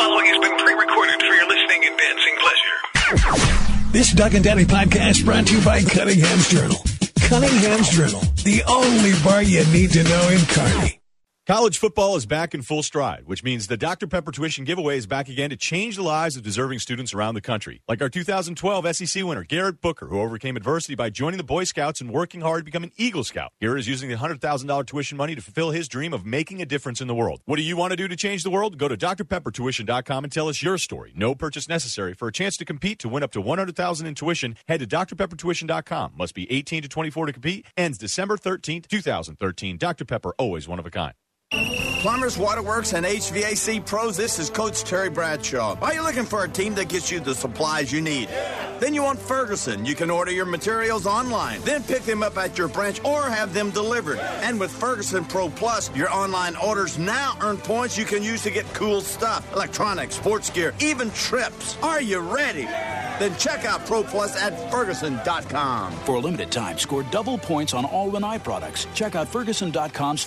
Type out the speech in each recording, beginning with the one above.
following has been pre-recorded for your listening and dancing pleasure. This Doug and Daddy podcast brought to you by Cunningham's Journal. Cunningham's Journal, the only bar you need to know in Kearney. College football is back in full stride, which means the Dr. Pepper tuition giveaway is back again to change the lives of deserving students around the country. Like our 2012 SEC winner, Garrett Booker, who overcame adversity by joining the Boy Scouts and working hard to become an Eagle Scout. Garrett is using the $100,000 tuition money to fulfill his dream of making a difference in the world. What do you want to do to change the world? Go to drpeppertuition.com and tell us your story. No purchase necessary. For a chance to compete to win up to $100,000 in tuition, head to drpeppertuition.com. Must be 18 to 24 to compete. Ends December 13th, 2013. Dr. Pepper, always one of a kind. Plumbers, waterworks, and HVAC pros, this is Coach Terry Bradshaw. Are you looking for a team that gets you the supplies you need? Then you want Ferguson. You can order your materials online, then pick them up at your branch or have them delivered. And with Ferguson Pro Plus, your online orders now earn points you can use to get cool stuff, electronics, sports gear, even trips. Are you ready? Then check out Pro Plus at Ferguson.com. For a limited time, score double points on all Lanai products. Check out Ferguson.com/.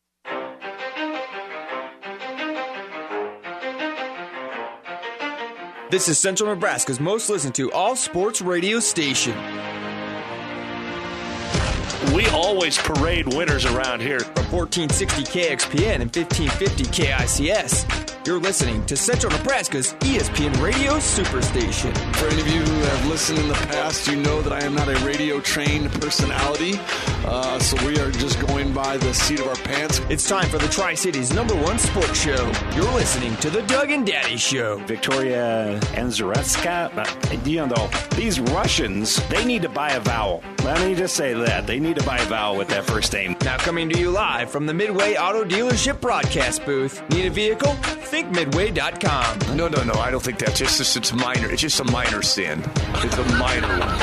This is Central Nebraska's most listened to all-sports radio station. We always parade winners around here. From 1460 KXPN and 1550 KICS. You're listening to Central Nebraska's ESPN Radio Superstation. For any of you who have listened in the past, you know that I am not a radio-trained personality, so we are just going by the seat of our pants. It's time for the Tri-Cities #1 sports show. You're listening to the Doug and Daddy Show. Victoria Anzaretska, these Russians, they need to buy a vowel. Let me just say that. They need to buy a vowel with that first name. Now coming to you live from the Midway Auto Dealership broadcast booth. Need a vehicle? Think Midway.com. No, I don't think that's it's minor. It's just a minor sin. It's a minor one.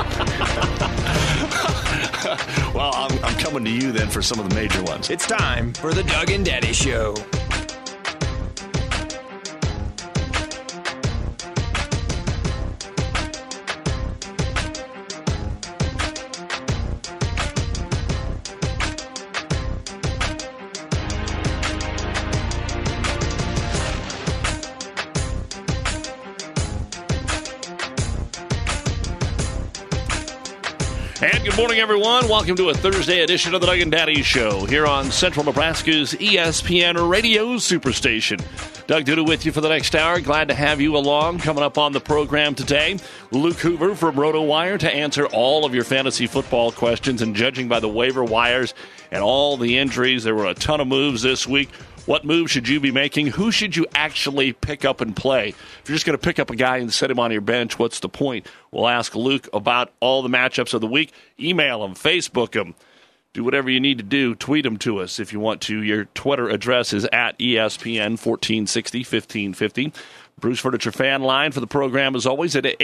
Well, I'm coming to you then for some of the major ones. It's time for the Doug and Daddy Show. And good morning, everyone. Welcome to a Thursday edition of the Doug and Daddy Show here on Central Nebraska's ESPN Radio Superstation. Doug Duda with you for the next hour. Glad to have you along. Coming up on the program today, Luke Hoover from RotoWire to answer all of your fantasy football questions. And judging by the waiver wires and all the injuries, there were a ton of moves this week. What move should you be making? Who should you actually pick up and play? If you're just going to pick up a guy and set him on your bench, what's the point? We'll ask Luke about all the matchups of the week. Email him, Facebook him. Do whatever you need to do. Tweet him to us if you want to. Your Twitter address is at ESPN 1460 1550. Bruce Furniture fan line for the program is always at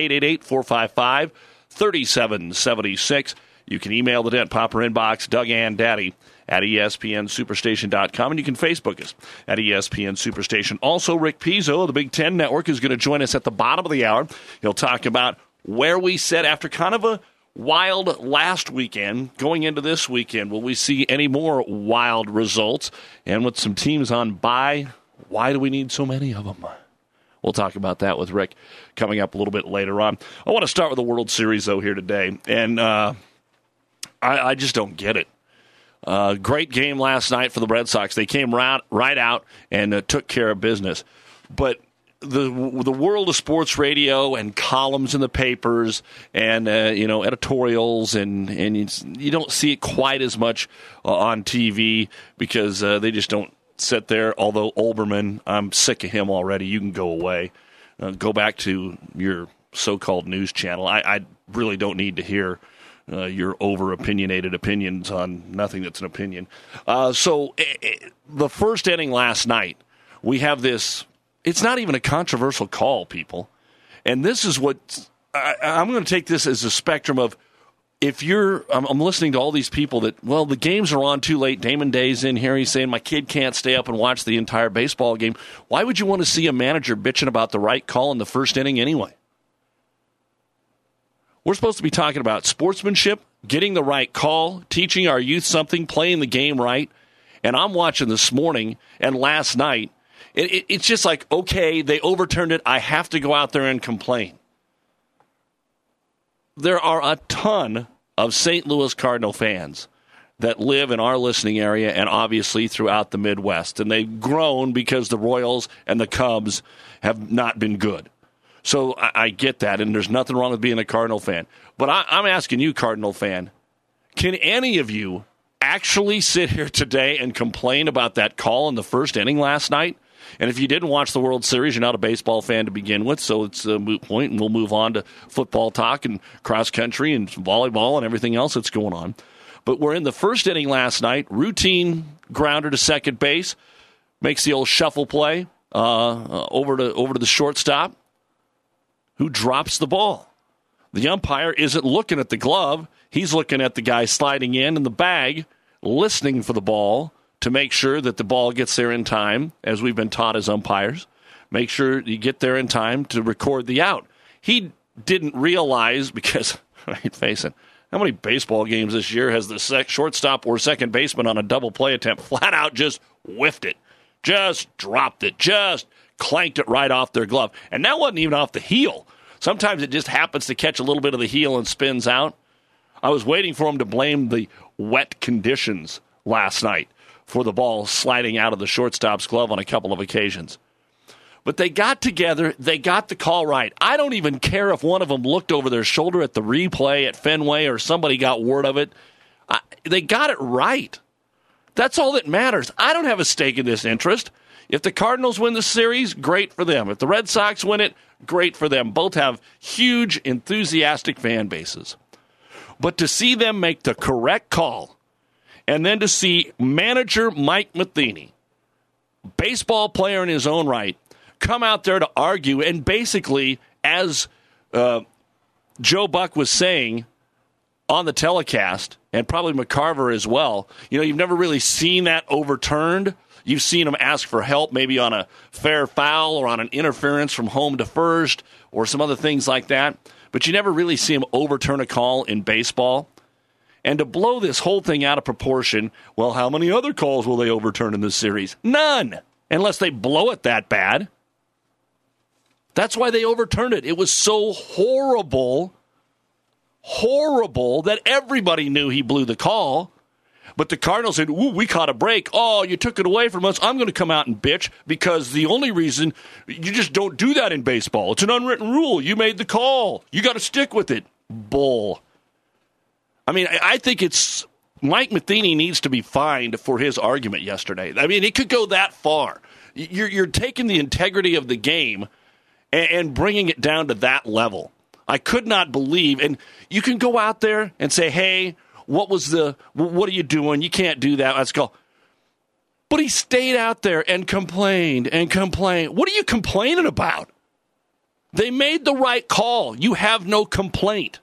888-455-3776. You can email the Dent Popper inbox, Doug and Daddy, at ESPNSuperstation.com, and you can Facebook us at ESPN Superstation. Also, Rick Pizzo of the Big Ten Network is going to join us at the bottom of the hour. He'll talk about where we sit after kind of a wild last weekend. Going into this weekend, will we see any more wild results? And with some teams on bye, why do we need so many of them? We'll talk about that with Rick coming up a little bit later on. I want to start with the World Series, though, here today. And I just don't get it. Great game last night for the Red Sox. They came right out and took care of business. But the world of sports radio and columns in the papers and editorials and you don't see it quite as much on TV because they just don't sit there. Although Olbermann, I'm sick of him already. You can go away. Go back to your so-called news channel. I really don't need to hear your over-opinionated opinions on nothing that's an opinion. So the first inning last night, we have this, it's not even a controversial call, people. And this is what, I'm going to take this as a spectrum of, if you're, I'm listening to all these people that, well, the games are on too late. Damon Day's in here. He's saying, my kid can't stay up and watch the entire baseball game. Why would you want to see a manager bitching about the right call in the first inning anyway? We're supposed to be talking about sportsmanship, getting the right call, teaching our youth something, playing the game right. And I'm watching this morning and last night, It's just like, okay, they overturned it. I have to go out there and complain. There are a ton of St. Louis Cardinal fans that live in our listening area and obviously throughout the Midwest. And they've grown because the Royals and the Cubs have not been good. So I get that, and there's nothing wrong with being a Cardinal fan. But I'm asking you, Cardinal fan, can any of you actually sit here today and complain about that call in the first inning last night? And if you didn't watch the World Series, you're not a baseball fan to begin with, so it's a moot point, and we'll move on to football talk and cross country and volleyball and everything else that's going on. But we're in the first inning last night, routine grounder to second base, makes the old shuffle play over to the shortstop, who drops the ball. The umpire isn't looking at the glove. He's looking at the guy sliding in the bag, listening for the ball to make sure that the ball gets there in time, as we've been taught as umpires. Make sure you get there in time to record the out. He didn't realize, because, right, face it, how many baseball games this year has the shortstop or second baseman on a double play attempt flat out just whiffed it, just dropped it, just clanked it right off their glove? And that wasn't even off the heel. Sometimes it just happens to catch a little bit of the heel and spins out. I was waiting for him to blame the wet conditions last night for the ball sliding out of the shortstop's glove on a couple of occasions. But they got together, they got the call right. I don't even care if one of them looked over their shoulder at the replay at Fenway or somebody got word of it. They got it right. That's all that matters. I don't have a stake in this interest. If the Cardinals win the series, great for them. If the Red Sox win it, great for them. Both have huge, enthusiastic fan bases. But to see them make the correct call, and then to see manager Mike Matheny, baseball player in his own right, come out there to argue, and basically, as Joe Buck was saying on the telecast, and probably McCarver as well, you've never really seen that overturned. You've seen him ask for help, maybe on a fair foul or on an interference from home to first or some other things like that. But you never really see him overturn a call in baseball. And to blow this whole thing out of proportion, well, how many other calls will they overturn in this series? None, unless they blow it that bad. That's why they overturned it. It was so horrible that everybody knew he blew the call. But the Cardinals said, ooh, we caught a break. Oh, you took it away from us. I'm going to come out and bitch because the only reason you just don't do that in baseball. It's an unwritten rule. You made the call. You got to stick with it. Bull. I mean, I think it's Mike Matheny needs to be fined for his argument yesterday. I mean, it could go that far. You're taking the integrity of the game and bringing it down to that level. I could not believe. And you can go out there and say, hey, what are you doing? You can't do that. Let's go. But he stayed out there and complained and complained. What are you complaining about? They made the right call. You have no complaint.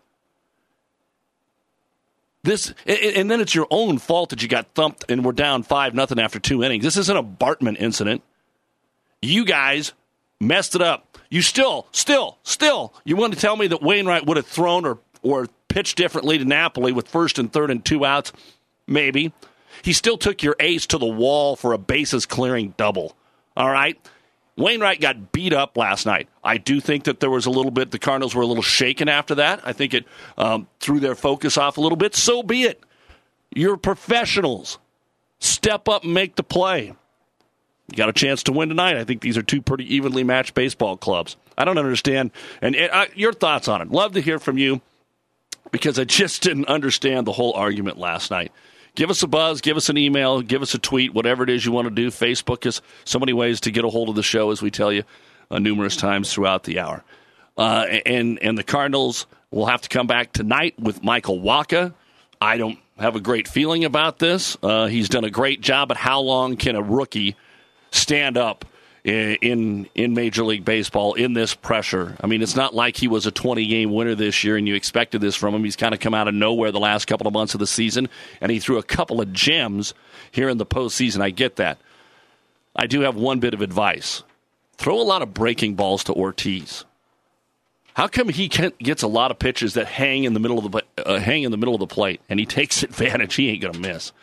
And then it's your own fault that you got thumped and we're down 5-0 after 2 innings. This isn't a Bartman incident. You guys messed it up. You still, you want to tell me that Wainwright would have thrown or pitched differently to Napoli with first and third and 2 outs? Maybe. He still took your ace to the wall for a bases-clearing double. All right? Wainwright got beat up last night. I do think that there was a little bit, the Cardinals were a little shaken after that. I think it threw their focus off a little bit. So be it. You're professionals. Step up and make the play. You got a chance to win tonight. I think these are two pretty evenly matched baseball clubs. I don't understand. And your thoughts on it. Love to hear from you because I just didn't understand the whole argument last night. Give us a buzz, give us an email, give us a tweet, whatever it is you want to do. Facebook is so many ways to get a hold of the show, as we tell you numerous times throughout the hour. And the Cardinals will have to come back tonight with Michael Wacha. I don't have a great feeling about this. He's done a great job, but how long can a rookie stand up in Major League Baseball in this pressure? I mean, it's not like he was a 20-game winner this year and you expected this from him. He's kind of come out of nowhere the last couple of months of the season, and he threw a couple of gems here in the postseason. I get that. I do have one bit of advice. Throw a lot of breaking balls to Ortiz. How come he gets a lot of pitches that hang in the middle of the plate, and he takes advantage? He ain't going to miss.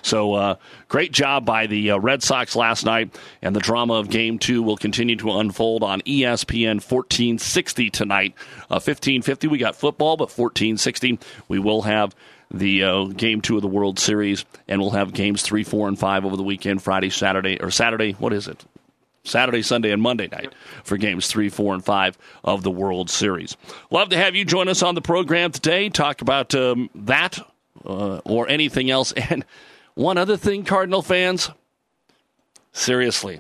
So great job by the Red Sox last night, and the drama of Game 2 will continue to unfold on ESPN 1460 tonight. 1550 we got football, but 1460 we will have the Game 2 of the World Series, and we'll have Games 3, 4, and 5 over the weekend, Friday, Saturday, what is it? Saturday, Sunday, and Monday night for Games 3, 4, and 5 of the World Series. Love to have you join us on the program today, talk about that or anything else. And one other thing, Cardinal fans, seriously,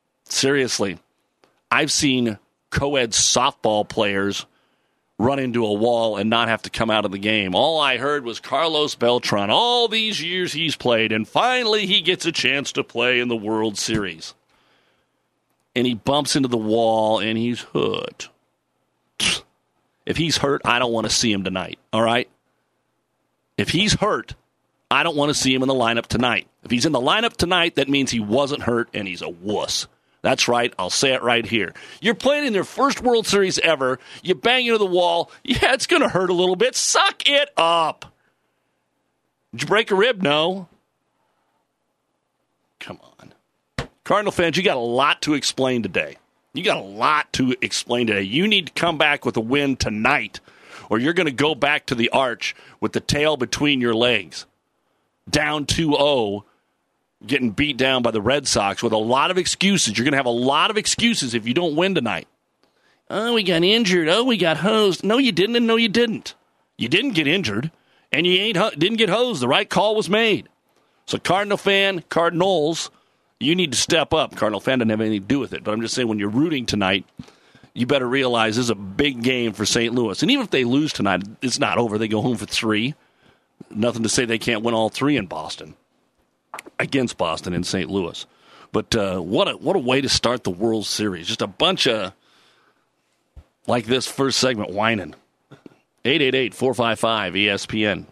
I've seen co-ed softball players run into a wall and not have to come out of the game. All I heard was Carlos Beltran. All these years he's played, and finally he gets a chance to play in the World Series. And he bumps into the wall, and he's hurt. If he's hurt, I don't want to see him tonight, all right? If he's hurt, I don't want to see him in the lineup tonight. If he's in the lineup tonight, that means he wasn't hurt, and he's a wuss. That's right. I'll say it right here. You're playing in their first World Series ever. You bang into the wall. Yeah, it's going to hurt a little bit. Suck it up. Did you break a rib? No. Come on. Cardinal fans, you got a lot to explain today. You need to come back with a win tonight, or you're going to go back to the arch with the tail between your legs. Down 2-0. Getting beat down by the Red Sox with a lot of excuses. You're going to have a lot of excuses if you don't win tonight. Oh, we got injured. Oh, we got hosed. No, you didn't, and no, you didn't. You didn't get injured, and you didn't get hosed. The right call was made. So, Cardinals, you need to step up. Cardinal fan doesn't have anything to do with it, but I'm just saying when you're rooting tonight, you better realize this is a big game for St. Louis. And even if they lose tonight, it's not over. They go home for 3. Nothing to say they can't win all 3 in Boston. Against Boston and St. Louis. But what a way to start the World Series. Just a bunch of, like this first segment, whining. 888-455-ESPN.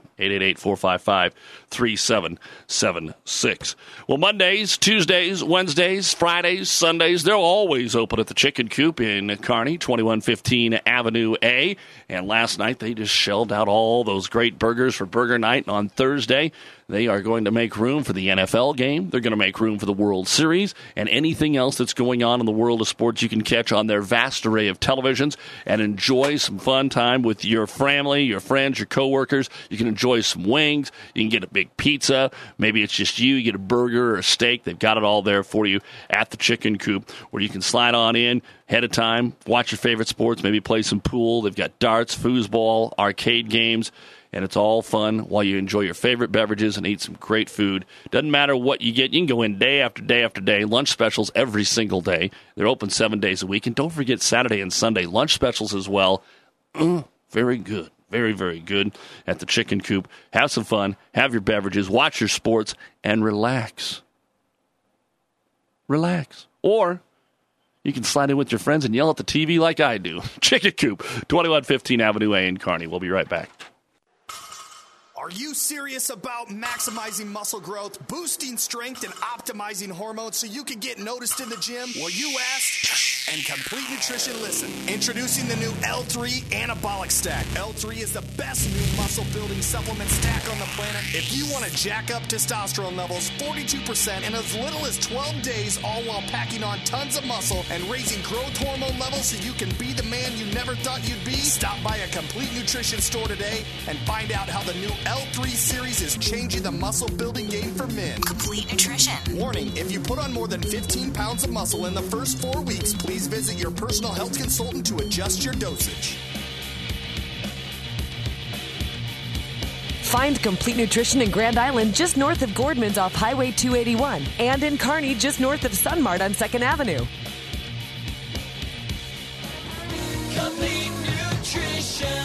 888-455-3776. Well, Mondays, Tuesdays, Wednesdays, Fridays, Sundays, they're always open at the Chicken Coop in Kearney, 2115 Avenue A. And last night, they just shelled out all those great burgers for Burger Night. And on Thursday, they are going to make room for the NFL game. They're going to make room for the World Series and anything else that's going on in the world of sports you can catch on their vast array of televisions and enjoy some fun time with your family, your friends, your coworkers. You can enjoy some wings. You can get a big pizza. Maybe it's just you get a burger or a steak. They've got it all there for you at the Chicken Coop where you can slide on in ahead of time, watch your favorite sports, maybe play some pool. They've got darts, foosball, arcade games. And it's all fun while you enjoy your favorite beverages and eat some great food. Doesn't matter what you get. You can go in day after day after day. Lunch specials every single day. They're open 7 days a week. And don't forget Saturday and Sunday lunch specials as well. Very good. Very, very good at the Chicken Coop. Have some fun. Have your beverages. Watch your sports. And relax. Relax. Or you can slide in with your friends and yell at the TV like I do. Chicken Coop, 2115 Avenue A in Kearney. We'll be right back. Are you serious about maximizing muscle growth, boosting strength, and optimizing hormones so you can get noticed in the gym? Well, you asked, and Complete Nutrition listened. Introducing the new L3 Anabolic Stack. L3 is the best new muscle-building supplement stack on the planet. If you want to jack up testosterone levels 42% in as little as 12 days, all while packing on tons of muscle and raising growth hormone levels so you can be the man you never thought you'd be, stop by a Complete Nutrition store today and find out how the new L3 series is changing the muscle-building game for men. Complete Nutrition. Warning, if you put on more than 15 pounds of muscle in the first 4 weeks, please visit your personal health consultant to adjust your dosage. Find Complete Nutrition in Grand Island just north of Gordman's off Highway 281 and in Kearney just north of Sunmart on 2nd Avenue. Complete Nutrition.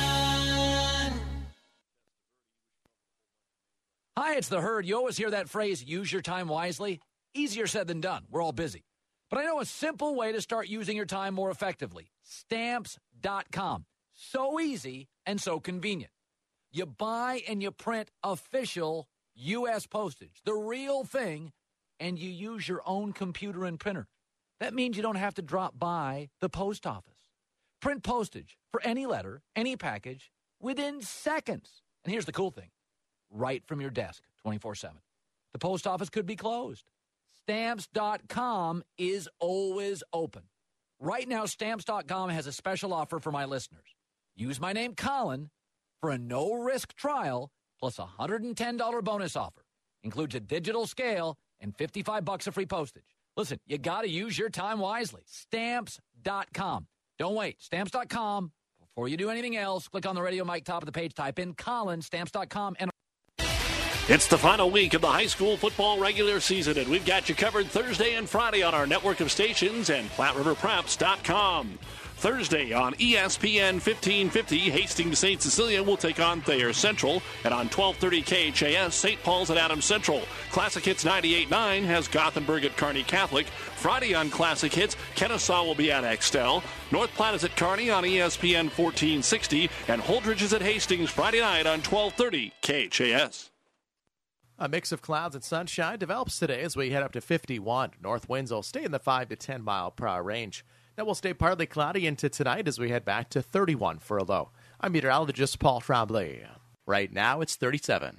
Hi, it's The Herd. You always hear that phrase, use your time wisely. Easier said than done. We're all busy. But I know a simple way to start using your time more effectively. Stamps.com. So easy and so convenient. You buy and you print official U.S. postage, the real thing, and you use your own computer and printer. That means you don't have to drop by the post office. Print postage for any letter, any package, within seconds. And here's the cool thing. Right from your desk, 24/7. the post office could be closed. Stamps.com is always open. Right now, Stamps.com has a special offer for my listeners. Use my name, Colin, for a no-risk trial plus a $110 bonus offer. Includes a digital scale and $55 of free postage. Listen, you got to use your time wisely. Stamps.com. Don't wait. Stamps.com. Before you do anything else, click on the Radio Mike top of the page, type in Colin, Stamps.com, and It's the final week of the high school football regular season, and we've got you covered Thursday and Friday on our network of stations and PlatteRiverPreps.com. Thursday on ESPN 1550, Hastings St. Cecilia will take on Thayer Central, and on 1230 KHAS, St. Paul's at Adams Central. Classic Hits 98.9 has Gothenburg at Kearney Catholic. Friday on Classic Hits, Kennesaw will be at Axtell. North Platte is at Kearney on ESPN 1460, and Holdridge is at Hastings Friday night on 1230 KHAS. A mix of clouds and sunshine develops today as we head up to 51. North winds will stay in the 5 to 10 mile per hour range. That will stay partly cloudy into tonight as we head back to 31 for a low. I'm meteorologist Paul Tremblay. Right now it's 37.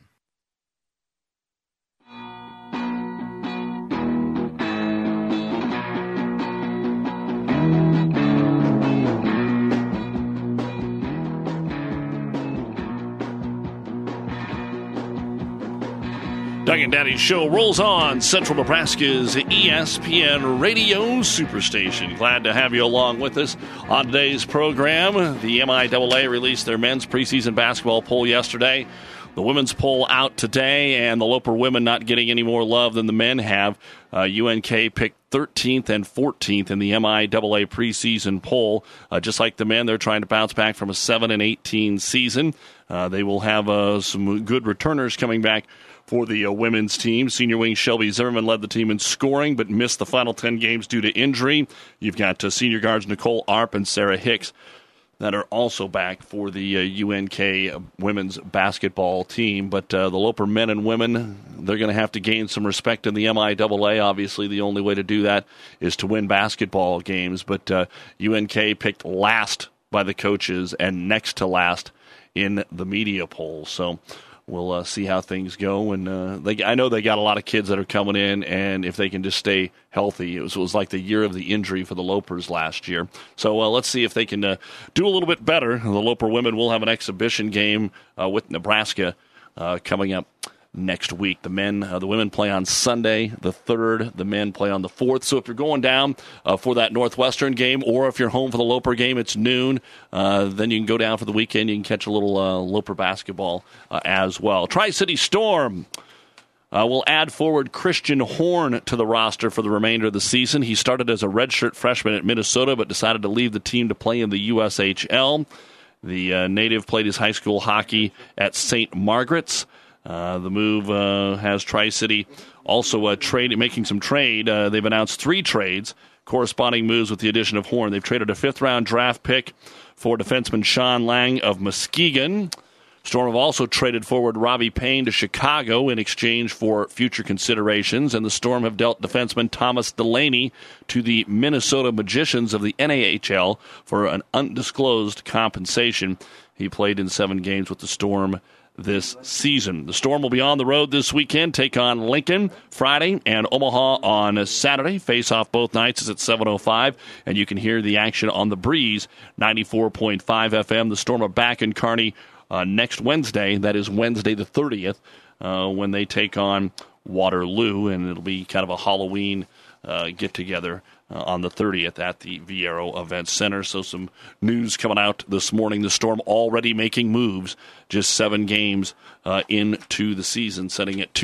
Doug and Daddy's show rolls on Central Nebraska's ESPN Radio Superstation. Glad to have you along with us on today's program. The MIAA released their men's preseason basketball poll yesterday. The women's poll out today, and the Loper women not getting any more love than the men have. UNK picked 13th and 14th in the MIAA preseason poll. Just like the men, they're trying to bounce back from a 7-18 season. They will have some good returners coming back for the women's team. Senior wing Shelby Zimmerman led the team in scoring, but missed the final 10 games due to injury. You've got senior guards Nicole Arp and Sarah Hicks that are also back for the UNK women's basketball team. But the Loper men and women, they're going to have to gain some respect in the MIAA. Obviously, the only way to do that is to win basketball games. But UNK picked last by the coaches and next to last in the media poll. So we'll see how things go. And I know they got a lot of kids that are coming in, and if they can just stay healthy, it was like the year of the injury for the Lopers last year. So let's see if they can do a little bit better. The Loper women will have an exhibition game with Nebraska coming up next week. The women play on Sunday, the 3rd. The men play on the 4th. So if you're going down for that Northwestern game, or if you're home for the Loper game, it's noon. Then you can go down for the weekend. You can catch a little Loper basketball as well. Tri-City Storm will add forward Christian Horn to the roster for the remainder of the season. He started as a redshirt freshman at Minnesota, but decided to leave the team to play in the USHL. The native played his high school hockey at St. Margaret's. The move has Tri-City also making some trade. They've announced 3 trades, corresponding moves with the addition of Horn. They've traded a 5th-round draft pick for defenseman Sean Lang of Muskegon. Storm have also traded forward Robbie Payne to Chicago in exchange for future considerations, and the Storm have dealt defenseman Thomas Delaney to the Minnesota Magicians of the NAHL for an undisclosed compensation. He played in 7 games with the Storm this season. The Storm will be on the road this weekend, take on Lincoln Friday and Omaha on Saturday. Face off both nights is at 7:05, and you can hear the action on the Breeze 94.5 FM. The Storm are back in Kearney next Wednesday. That is Wednesday the 30th, when they take on Waterloo, and it'll be kind of a Halloween get-together on the 30th at the Viero Event Center. So some news coming out this morning. The Storm already making moves, just 7 games into the season, setting at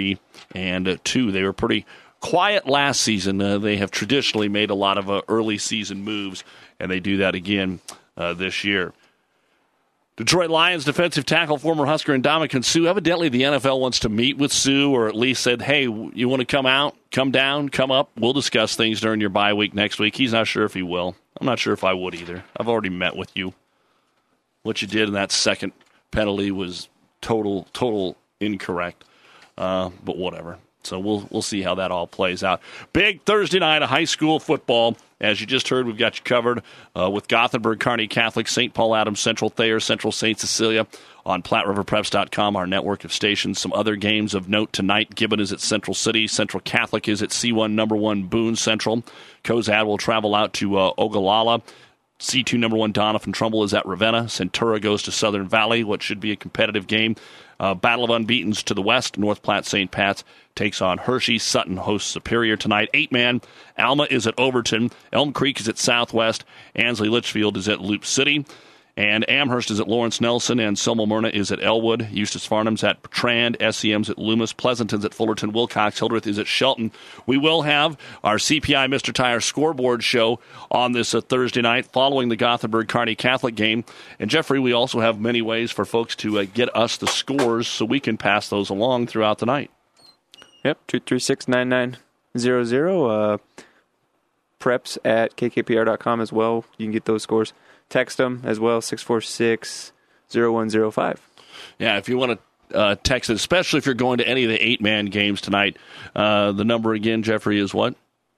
2-3-2. They were pretty quiet last season. They have traditionally made a lot of early season moves, and they do that again this year. Detroit Lions defensive tackle, former Husker Ndamukong Suh. Evidently, the NFL wants to meet with Suh, or at least said, hey, you want to come out, come down, come up? We'll discuss things during your bye week next week. He's not sure if he will. I'm not sure if I would either. I've already met with you. What you did in that second penalty was total incorrect. But whatever. So we'll see how that all plays out. Big Thursday night of high school football. As you just heard, we've got you covered with Gothenburg, Kearney Catholic, St. Paul Adams, Central Thayer, Central St. Cecilia on PlatteRiverPreps.com, our network of stations. Some other games of note tonight. Gibbon is at Central City. Central Catholic is at C1 number 1 Boone Central. Cozad will travel out to Ogallala. C2 number 1 Doniphan Trumbull is at Ravenna. Centura goes to Southern Valley, what should be a competitive game. Battle of Unbeatens to the west. North Platte St. Pat's takes on Hershey. Sutton hosts Superior tonight. 8-man. Alma is at Overton. Elm Creek is at Southwest. Ansley Litchfield is at Loop City. And Amherst is at Lawrence Nelson, and Selma Myrna is at Elwood. Eustis Farnham's at Bertrand. SEM's at Loomis. Pleasanton's at Fullerton. Wilcox. Hildreth is at Shelton. We will have our CPI Mr. Tire scoreboard show on this Thursday night following the Gothenburg Kearney Catholic game. And, Jeffrey, we also have many ways for folks to get us the scores so we can pass those along throughout the night. Yep, 236-9900. Preps at kkpr.com as well. You can get those scores. Text them as well, 646-0105. Yeah, if you want to text it, especially if you're going to any of the 8-man games tonight, the number again, Jeffrey, is what?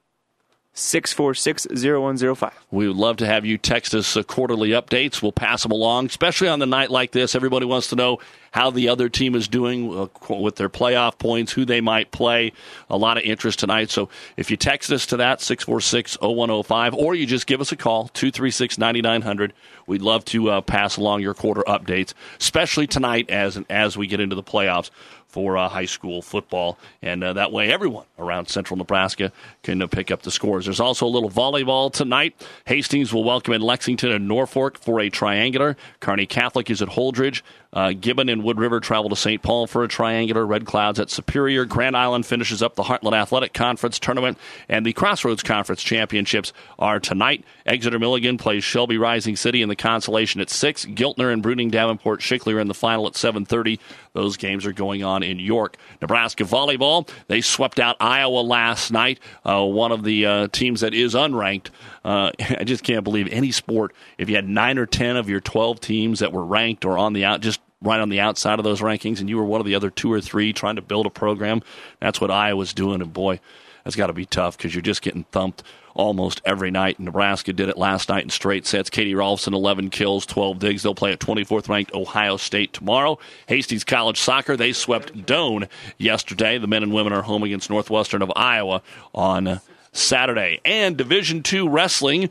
646-0105. We would love to have you text us quarterly updates. We'll pass them along, especially on the night like this. Everybody wants to know how the other team is doing with their playoff points, who they might play. A lot of interest tonight. So if you text us to that, 646-0105, or you just give us a call, 236-9900, we'd love to pass along your quarter updates, especially tonight as we get into the playoffs for high school football, and that way everyone around central Nebraska can pick up the scores. There's also a little volleyball tonight. Hastings will welcome in Lexington and Norfolk for a triangular. Kearney Catholic is at Holdridge. Gibbon and Wood River travel to St. Paul for a triangular. Red Clouds at Superior. Grand Island finishes up the Heartland Athletic Conference tournament, and the Crossroads Conference championships are tonight. Exeter Milligan plays Shelby Rising City in the consolation at 6. Giltner and Bruning Davenport Schickler in the final at 7:30. Those games are going on in York. Nebraska volleyball, they swept out Iowa last night, one of the teams that is unranked. I just can't believe any sport, if you had 9 or 10 of your 12 teams that were ranked or on the just right on the outside of those rankings, and you were one of the other 2 or 3 trying to build a program, that's what Iowa's doing, and boy, that's got to be tough because you're just getting thumped almost every night. Nebraska did it last night in straight sets. Katie Rolfson, 11 kills, 12 digs. They'll play at 24th-ranked Ohio State tomorrow. Hastings College Soccer, they swept Doane yesterday. The men and women are home against Northwestern of Iowa on Saturday. And Division II Wrestling.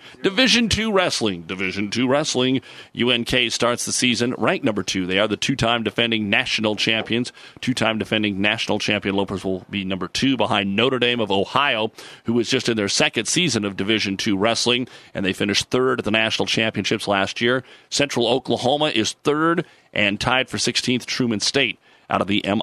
UNK starts the season ranked number 2. They are the 2-time defending national champions. 2-time defending national champion Lopers will be number 2 behind Notre Dame of Ohio, who was just in their second season of Division II Wrestling, and they finished 3rd at the national championships last year. Central Oklahoma is 3rd and tied for 16th. Truman State out of the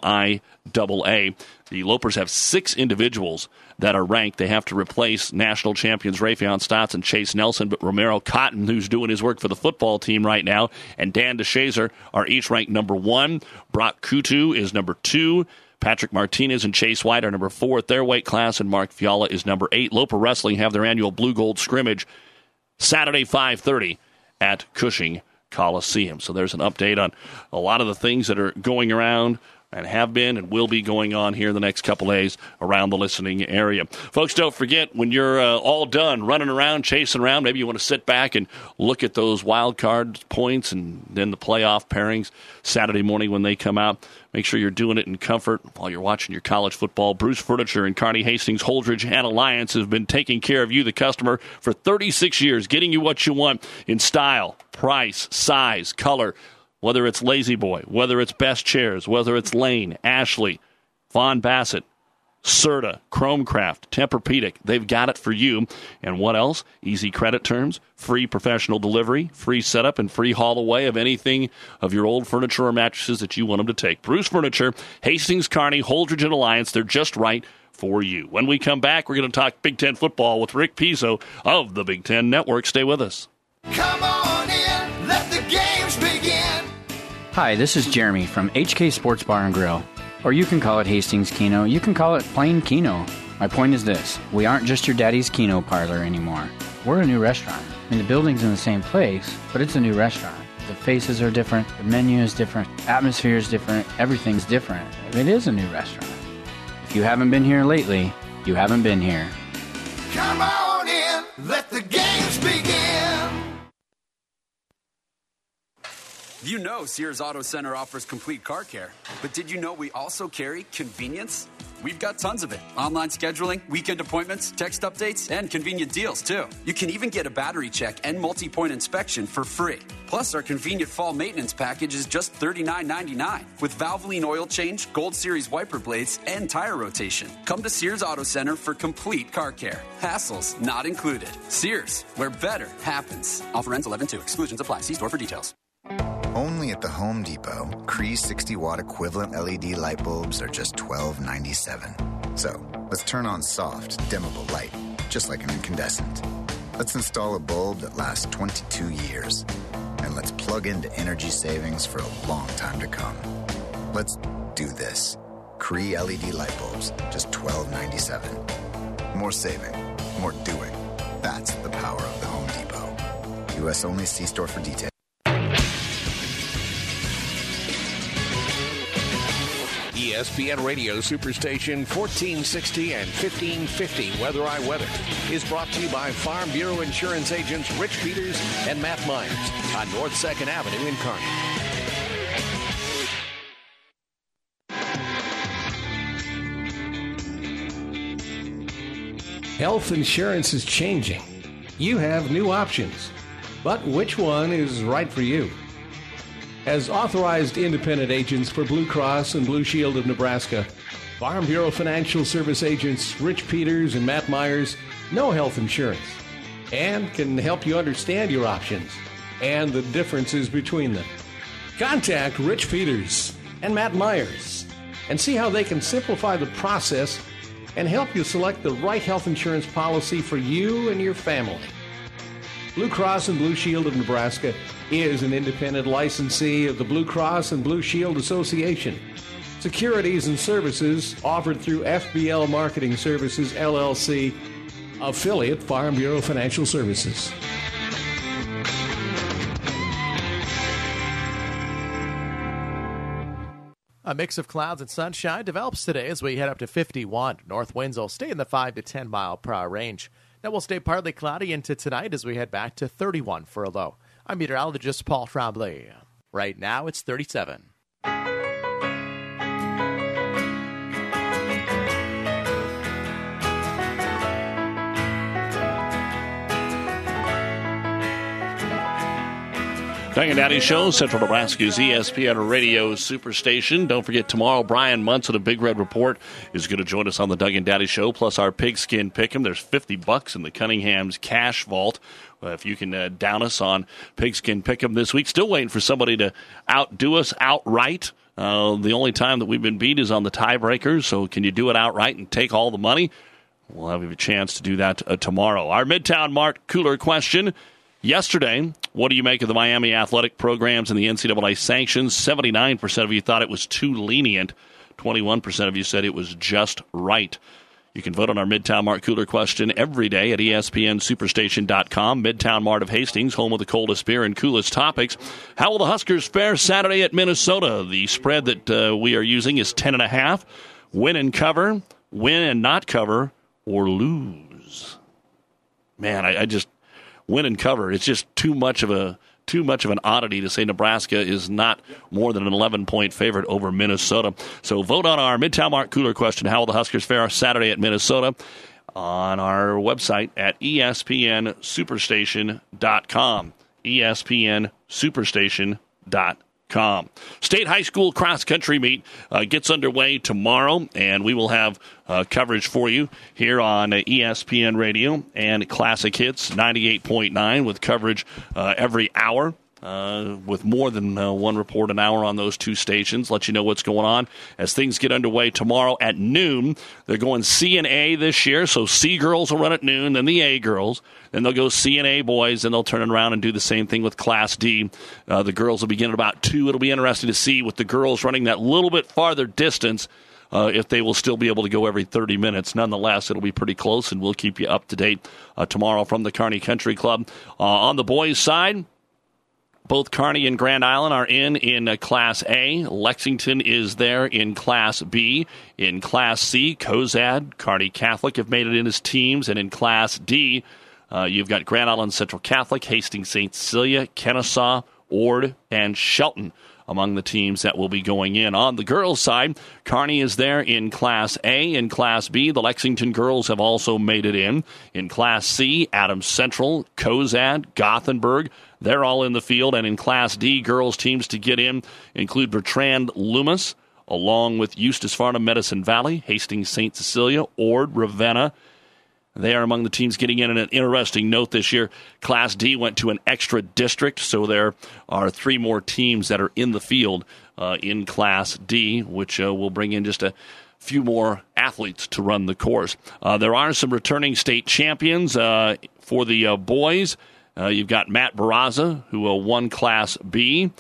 MIAA. The Lopers have 6 individuals that are ranked. They have to replace national champions Raytheon Stotts and Chase Nelson, but Romero Cotton, who's doing his work for the football team right now, and Dan DeShazer are each ranked number 1. Brock Kutu is number 2. Patrick Martinez and Chase White are number 4 at their weight class, and Mark Fiala is number 8. Loper Wrestling have their annual Blue Gold scrimmage Saturday, 5:30 at Cushing Coliseum. So there's an update on a lot of the things that are going around and have been and will be going on here in the next couple days around the listening area. Folks, don't forget, when you're all done running around, chasing around, maybe you want to sit back and look at those wild card points and then the playoff pairings Saturday morning when they come out. Make sure you're doing it in comfort while you're watching your college football. Bruce Furniture in Kearney, Hastings, Holdridge, and Alliance have been taking care of you, the customer, for 36 years, getting you what you want in style, price, size, color. Whether it's Lazy Boy, whether it's Best Chairs, whether it's Lane, Ashley, Von Bassett, Serta, Chromecraft, Tempur-Pedic, they've got it for you. And what else? Easy credit terms, free professional delivery, free setup, and free haul away of anything of your old furniture or mattresses that you want them to take. Bruce Furniture, Hastings, Kearney, Holdridge, and Alliance, they're just right for you. When we come back, we're going to talk Big Ten football with Rick Pizzo of the Big Ten Network. Stay with us. Come on in, let the games begin. Hi, this is Jeremy from HK Sports Bar and Grill. Or you can call it Hastings Keno. You can call it plain Keno. My point is this. We aren't just your daddy's Keno parlor anymore. We're a new restaurant. I mean, the building's in the same place, but it's a new restaurant. The faces are different. The menu is different. Atmosphere is different. Everything's different. It is a new restaurant. If you haven't been here lately, you haven't been here. Come on in, let the You know Sears Auto Center offers complete car care, but did you know we also carry convenience? We've got tons of it. Online scheduling, weekend appointments, text updates, and convenient deals, too. You can even get a battery check and multi-point inspection for free. Plus, our convenient fall maintenance package is just $39.99 with Valvoline oil change, Gold Series wiper blades, and tire rotation. Come to Sears Auto Center for complete car care. Hassles not included. Sears, where better happens. Offer ends 11/2. Exclusions apply. See store for details. Only at the Home Depot, Cree 60-watt equivalent LED light bulbs are just $12.97. So, let's turn on soft, dimmable light, just like an incandescent. Let's install a bulb that lasts 22 years. And let's plug into energy savings for a long time to come. Let's do this. Cree LED light bulbs, just $12.97. More saving, more doing. That's the power of the Home Depot. U.S. only. See store for details. ESPN Radio Superstation 1460 and 1550 Weather I Weather is brought to you by Farm Bureau Insurance agents Rich Peters and Matt Myers on North 2nd Avenue in Kearney. Health insurance is changing. You have new options, but which one is right for you? As authorized independent agents for Blue Cross and Blue Shield of Nebraska, Farm Bureau Financial Service agents Rich Peters and Matt Myers know health insurance and can help you understand your options and the differences between them. Contact Rich Peters and Matt Myers and see how they can simplify the process and help you select the right health insurance policy for you and your family. Blue Cross and Blue Shield of Nebraska is an independent licensee of the Blue Cross and Blue Shield Association. Securities and services offered through FBL Marketing Services, LLC, affiliate Farm Bureau Financial Services. A mix of clouds and sunshine develops today as we head up to 51. North winds will stay in the 5 to 10 mile per hour range. Then we'll stay partly cloudy into tonight as we head back to 31 for a low. I'm meteorologist Paul Tremblay. Right now it's 37. Doug and Daddy Show, Central Nebraska's ESPN Radio Superstation. Don't forget, tomorrow, Brian Munson of Big Red Report is going to join us on the Doug and Daddy Show, plus our Pigskin Pick'em. There's $50 in the Cunningham's Cash Vault. If you can down us on Pigskin Pick'em this week. Still waiting for somebody to outdo us outright. The only time that we've been beat is on the tiebreakers, so can you do it outright and take all the money? We'll have a chance to do that tomorrow. Our Midtown Mart Cooler question. Yesterday, what do you make of the Miami athletic programs and the NCAA sanctions? 79% of you thought it was too lenient. 21% of you said it was just right. You can vote on our Midtown Mart Cooler question every day at ESPNSuperstation.com. Midtown Mart of Hastings, home of the coldest beer and coolest topics. How will the Huskers fare Saturday at Minnesota? The spread that we are using is 10.5. Win and cover, win and not cover, or lose. Man, I just... win and cover. It's just too much of an oddity to say Nebraska is not more than an 11-point favorite over Minnesota. So vote on our Midtown Mart Cooler question. How will the Huskers fare Saturday at Minnesota? On our website at ESPNSuperstation.com. ESPNSuperstation.com. State High School Cross Country Meet gets underway tomorrow, and we will have coverage for you here on ESPN Radio and Classic Hits 98.9 with coverage every hour. With more than one report an hour on those two stations. Let you know what's going on as things get underway tomorrow at noon. They're going C and A this year, so C girls will run at noon, then the A girls. Then they'll go C and A boys, and they'll turn around and do the same thing with Class D. The girls will begin at about 2. It'll be interesting to see with the girls running that little bit farther distance if they will still be able to go every 30 minutes. Nonetheless, it'll be pretty close, and we'll keep you up to date tomorrow from the Kearney Country Club. On the boys' side, both Kearney and Grand Island are in Class A. Lexington is there in Class B. In Class C, Cozad, Kearney Catholic have made it in as teams. And in Class D, you've got Grand Island Central Catholic, Hastings St. Cecilia, Kennesaw, Ord, and Shelton among the teams that will be going in. On the girls' side, Kearney is there in Class A. In Class B, the Lexington girls have also made it in. In Class C, Adams Central, Cozad, Gothenburg, they're all in the field. And in Class D, girls' teams to get in include Bertrand Loomis, along with Eustis Farnham, Medicine Valley, Hastings St. Cecilia, Ord, Ravenna. They are among the teams getting in. And an interesting note this year, Class D went to an extra district, so there are 3 more teams that are in the field in Class D, which will bring in just a few more athletes to run the course. There are some returning state champions for the boys. You've got Matt Barraza, who won Class B.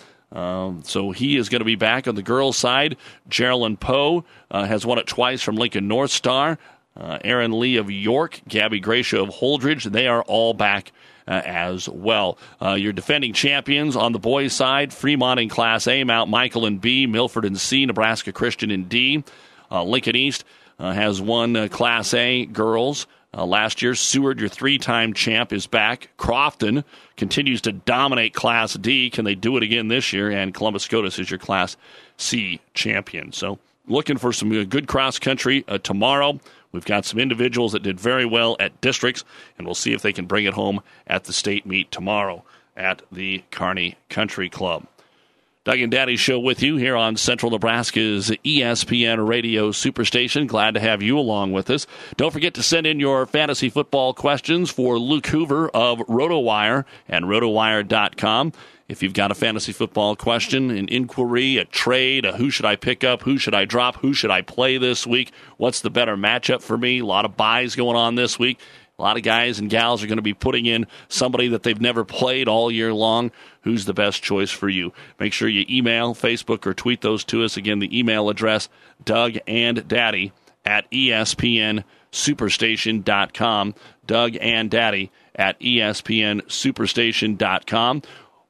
So he is going to be back. On the girls' side, Geraldine Poe has won it twice from Lincoln North Star. Aaron Lee of York, Gabby Gracia of Holdridge, they are all back as well. Your defending champions on the boys' side, Fremont in Class A, Mount Michael in B, Milford in C, Nebraska Christian in D. Lincoln East has won Class A girls last year. Seward, your 3-time champ, is back. Crofton continues to dominate Class D. Can they do it again this year? And Columbus Scotus is your Class C champion. So looking for some good cross-country tomorrow. We've got some individuals that did very well at districts, and we'll see if they can bring it home at the state meet tomorrow at the Kearney Country Club. Doug and Daddy Show with you here on Central Nebraska's ESPN Radio Superstation. Glad to have you along with us. Don't forget to send in your fantasy football questions for Luke Hoover of RotoWire and RotoWire.com. If you've got a fantasy football question, an inquiry, a trade, a who should I pick up, who should I drop, who should I play this week, what's the better matchup for me, a lot of buys going on this week. A lot of guys and gals are going to be putting in somebody that they've never played all year long. Who's the best choice for you? Make sure you email, Facebook, or tweet those to us. Again, the email address, DougAndDaddy at ESPNSuperstation.com. DougAndDaddy at ESPNSuperstation.com.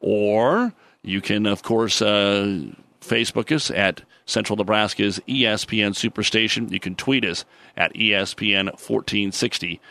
Or you can, of course, Facebook us at Central Nebraska's ESPN Superstation. You can tweet us at ESPN 1460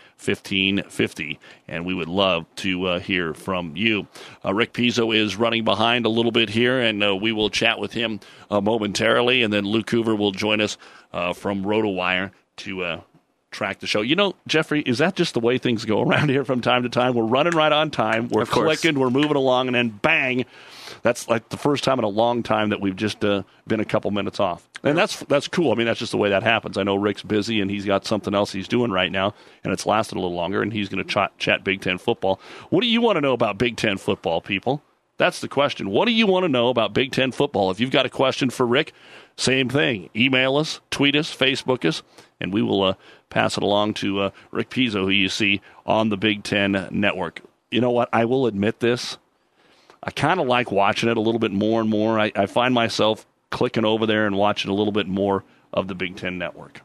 1550, and we would love to hear from you. Rick Pizzo is running behind a little bit here, and we will chat with him momentarily, and then Luke Hoover will join us from RotoWire to track the show. You know, Jeffrey, is that just the way things go around here from time to time? We're running right on time. We're clicking, we're moving along, and then bang, that's like the first time in a long time that we've just been a couple minutes off. And that's cool. I mean, that's just the way that happens. I know Rick's busy, and he's got something else he's doing right now, and it's lasted a little longer, and he's going to chat Big Ten football. What do you want to know about Big Ten football, people? That's the question. What do you want to know about Big Ten football? If you've got a question for Rick, same thing. Email us, tweet us, Facebook us, and we will pass it along to Rick Pizzo, who you see on the Big Ten Network. You know what? I will admit this. I kind of like watching it a little bit more and more. I find myself clicking over there and watching a little bit more of the Big Ten Network.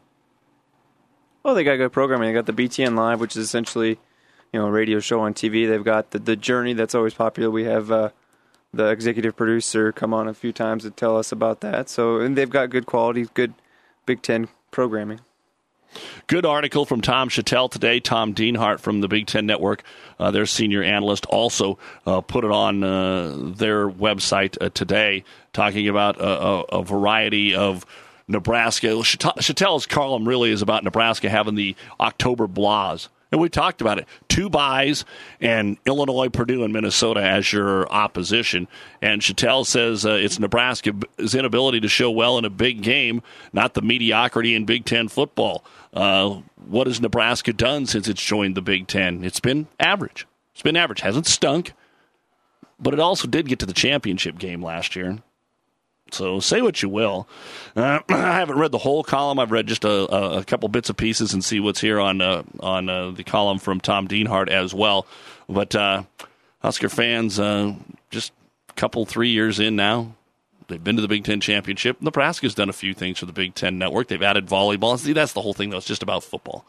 Well, they got good programming. They got the BTN Live, which is essentially, a radio show on TV. They've got the Journey that's always popular. We have the executive producer come on a few times to tell us about that. So, and they've got good quality, good Big Ten programming. Good article from Tom Chattel today. Tom Dienhart from the Big Ten Network, their senior analyst, also put it on their website today, talking about a variety of Nebraska. Chattel's column really is about Nebraska having the October blahs. And we talked about it. 2 byes and Illinois, Purdue, and Minnesota as your opposition. And Chattel says it's Nebraska's inability to show well in a big game, not the mediocrity in Big Ten football. What has Nebraska done since it's joined the Big Ten? It's been average. Hasn't stunk. But it also did get to the championship game last year. So say what you will. I haven't read the whole column. I've read just a couple bits and pieces and see what's here on the column from Tom Dienhart as well. But Husker fans, just a couple, 3 years in now, they've been to the Big Ten Championship. Nebraska's done a few things for the Big Ten Network. They've added volleyball. See, that's the whole thing, though. It's just about football.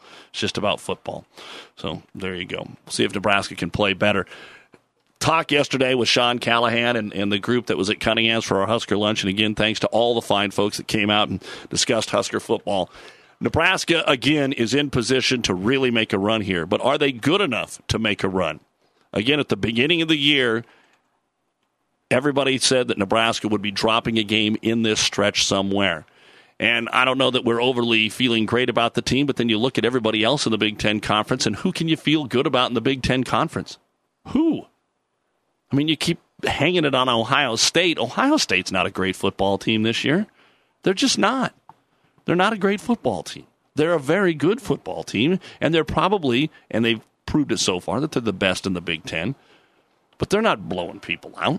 So there you go. See if Nebraska can play better. Talk yesterday with Sean Callahan and the group that was at Cunningham's for our Husker lunch. And again, thanks to all the fine folks that came out and discussed Husker football. Nebraska, again, is in position to really make a run here. But are they good enough to make a run? Again, at the beginning of the year, everybody said that Nebraska would be dropping a game in this stretch somewhere. And I don't know that we're overly feeling great about the team, but then you look at everybody else in the Big Ten Conference, and who can you feel good about in the Big Ten Conference? Who? I mean, you keep hanging it on Ohio State. Ohio State's not a great football team this year. They're just not. They're not a great football team. They're a very good football team, and they're probably, and they've proved it so far, that they're the best in the Big Ten, but they're not blowing people out.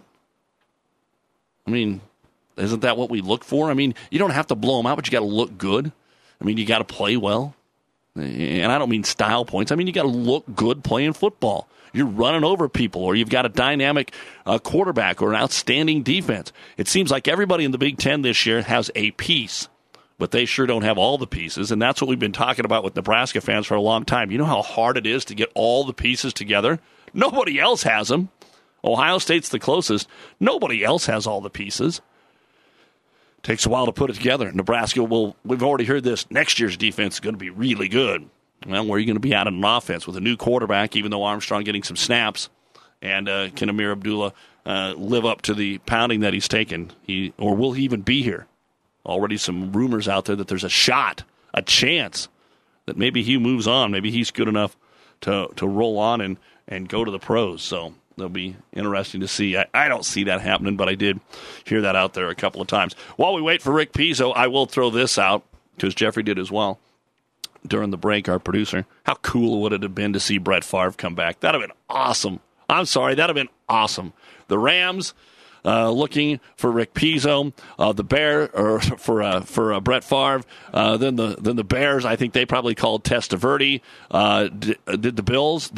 I mean, isn't that what we look for? I mean, you don't have to blow them out, but you got to look good. I mean, you got to play well. And I don't mean style points. I mean, you got to look good playing football. You're running over people, or you've got a dynamic quarterback or an outstanding defense. It seems like everybody in the Big Ten this year has a piece, but they sure don't have all the pieces, and that's what we've been talking about with Nebraska fans for a long time. You know how hard it is to get all the pieces together? Nobody else has them. Ohio State's the closest. Nobody else has all the pieces. Takes a while to put it together. Nebraska we've already heard this, next year's defense is going to be really good. Well, where are you going to be out in an offense with a new quarterback, even though Armstrong getting some snaps, and can Amir Abdullah live up to the pounding that he's taken? Or will he even be here? Already some rumors out there that there's a chance that maybe he moves on. Maybe he's good enough to roll on and go to the pros. So that'll be interesting to see. I don't see that happening, but I did hear that out there a couple of times. While we wait for Rick Pizzo, I will throw this out, because Jeffrey did as well during the break, our producer. How cool would it have been to see Brett Favre come back? That would have been awesome. I'm sorry, that would have been awesome. The Rams looking for Rick Pizzo, the Bear or for Brett Favre. Then the Bears, I think they probably called Testaverde. Did the Bills?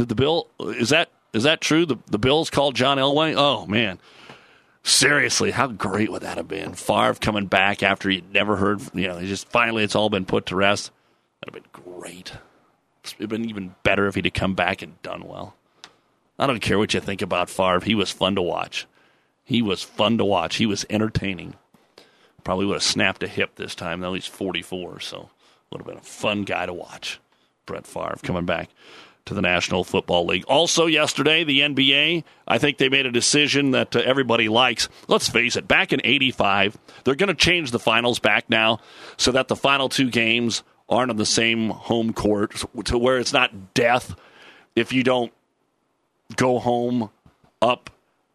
Is that true? The Bills called John Elway? Oh man, seriously, how great would that have been? Favre coming back after he'd never heard. Finally it's all been put to rest. That'd have been great. It'd been even better if he'd have come back and done well. I don't care what you think about Favre. He was fun to watch. He was entertaining. Probably would have snapped a hip this time, though he's 44, so would have been a fun guy to watch. Brett Favre coming back to the National Football League. Also yesterday, the NBA, I think they made a decision that everybody likes. Let's face it, back in 85, they're going to change the finals back now so that the final two games aren't on the same home court, to where it's not death if you don't go home up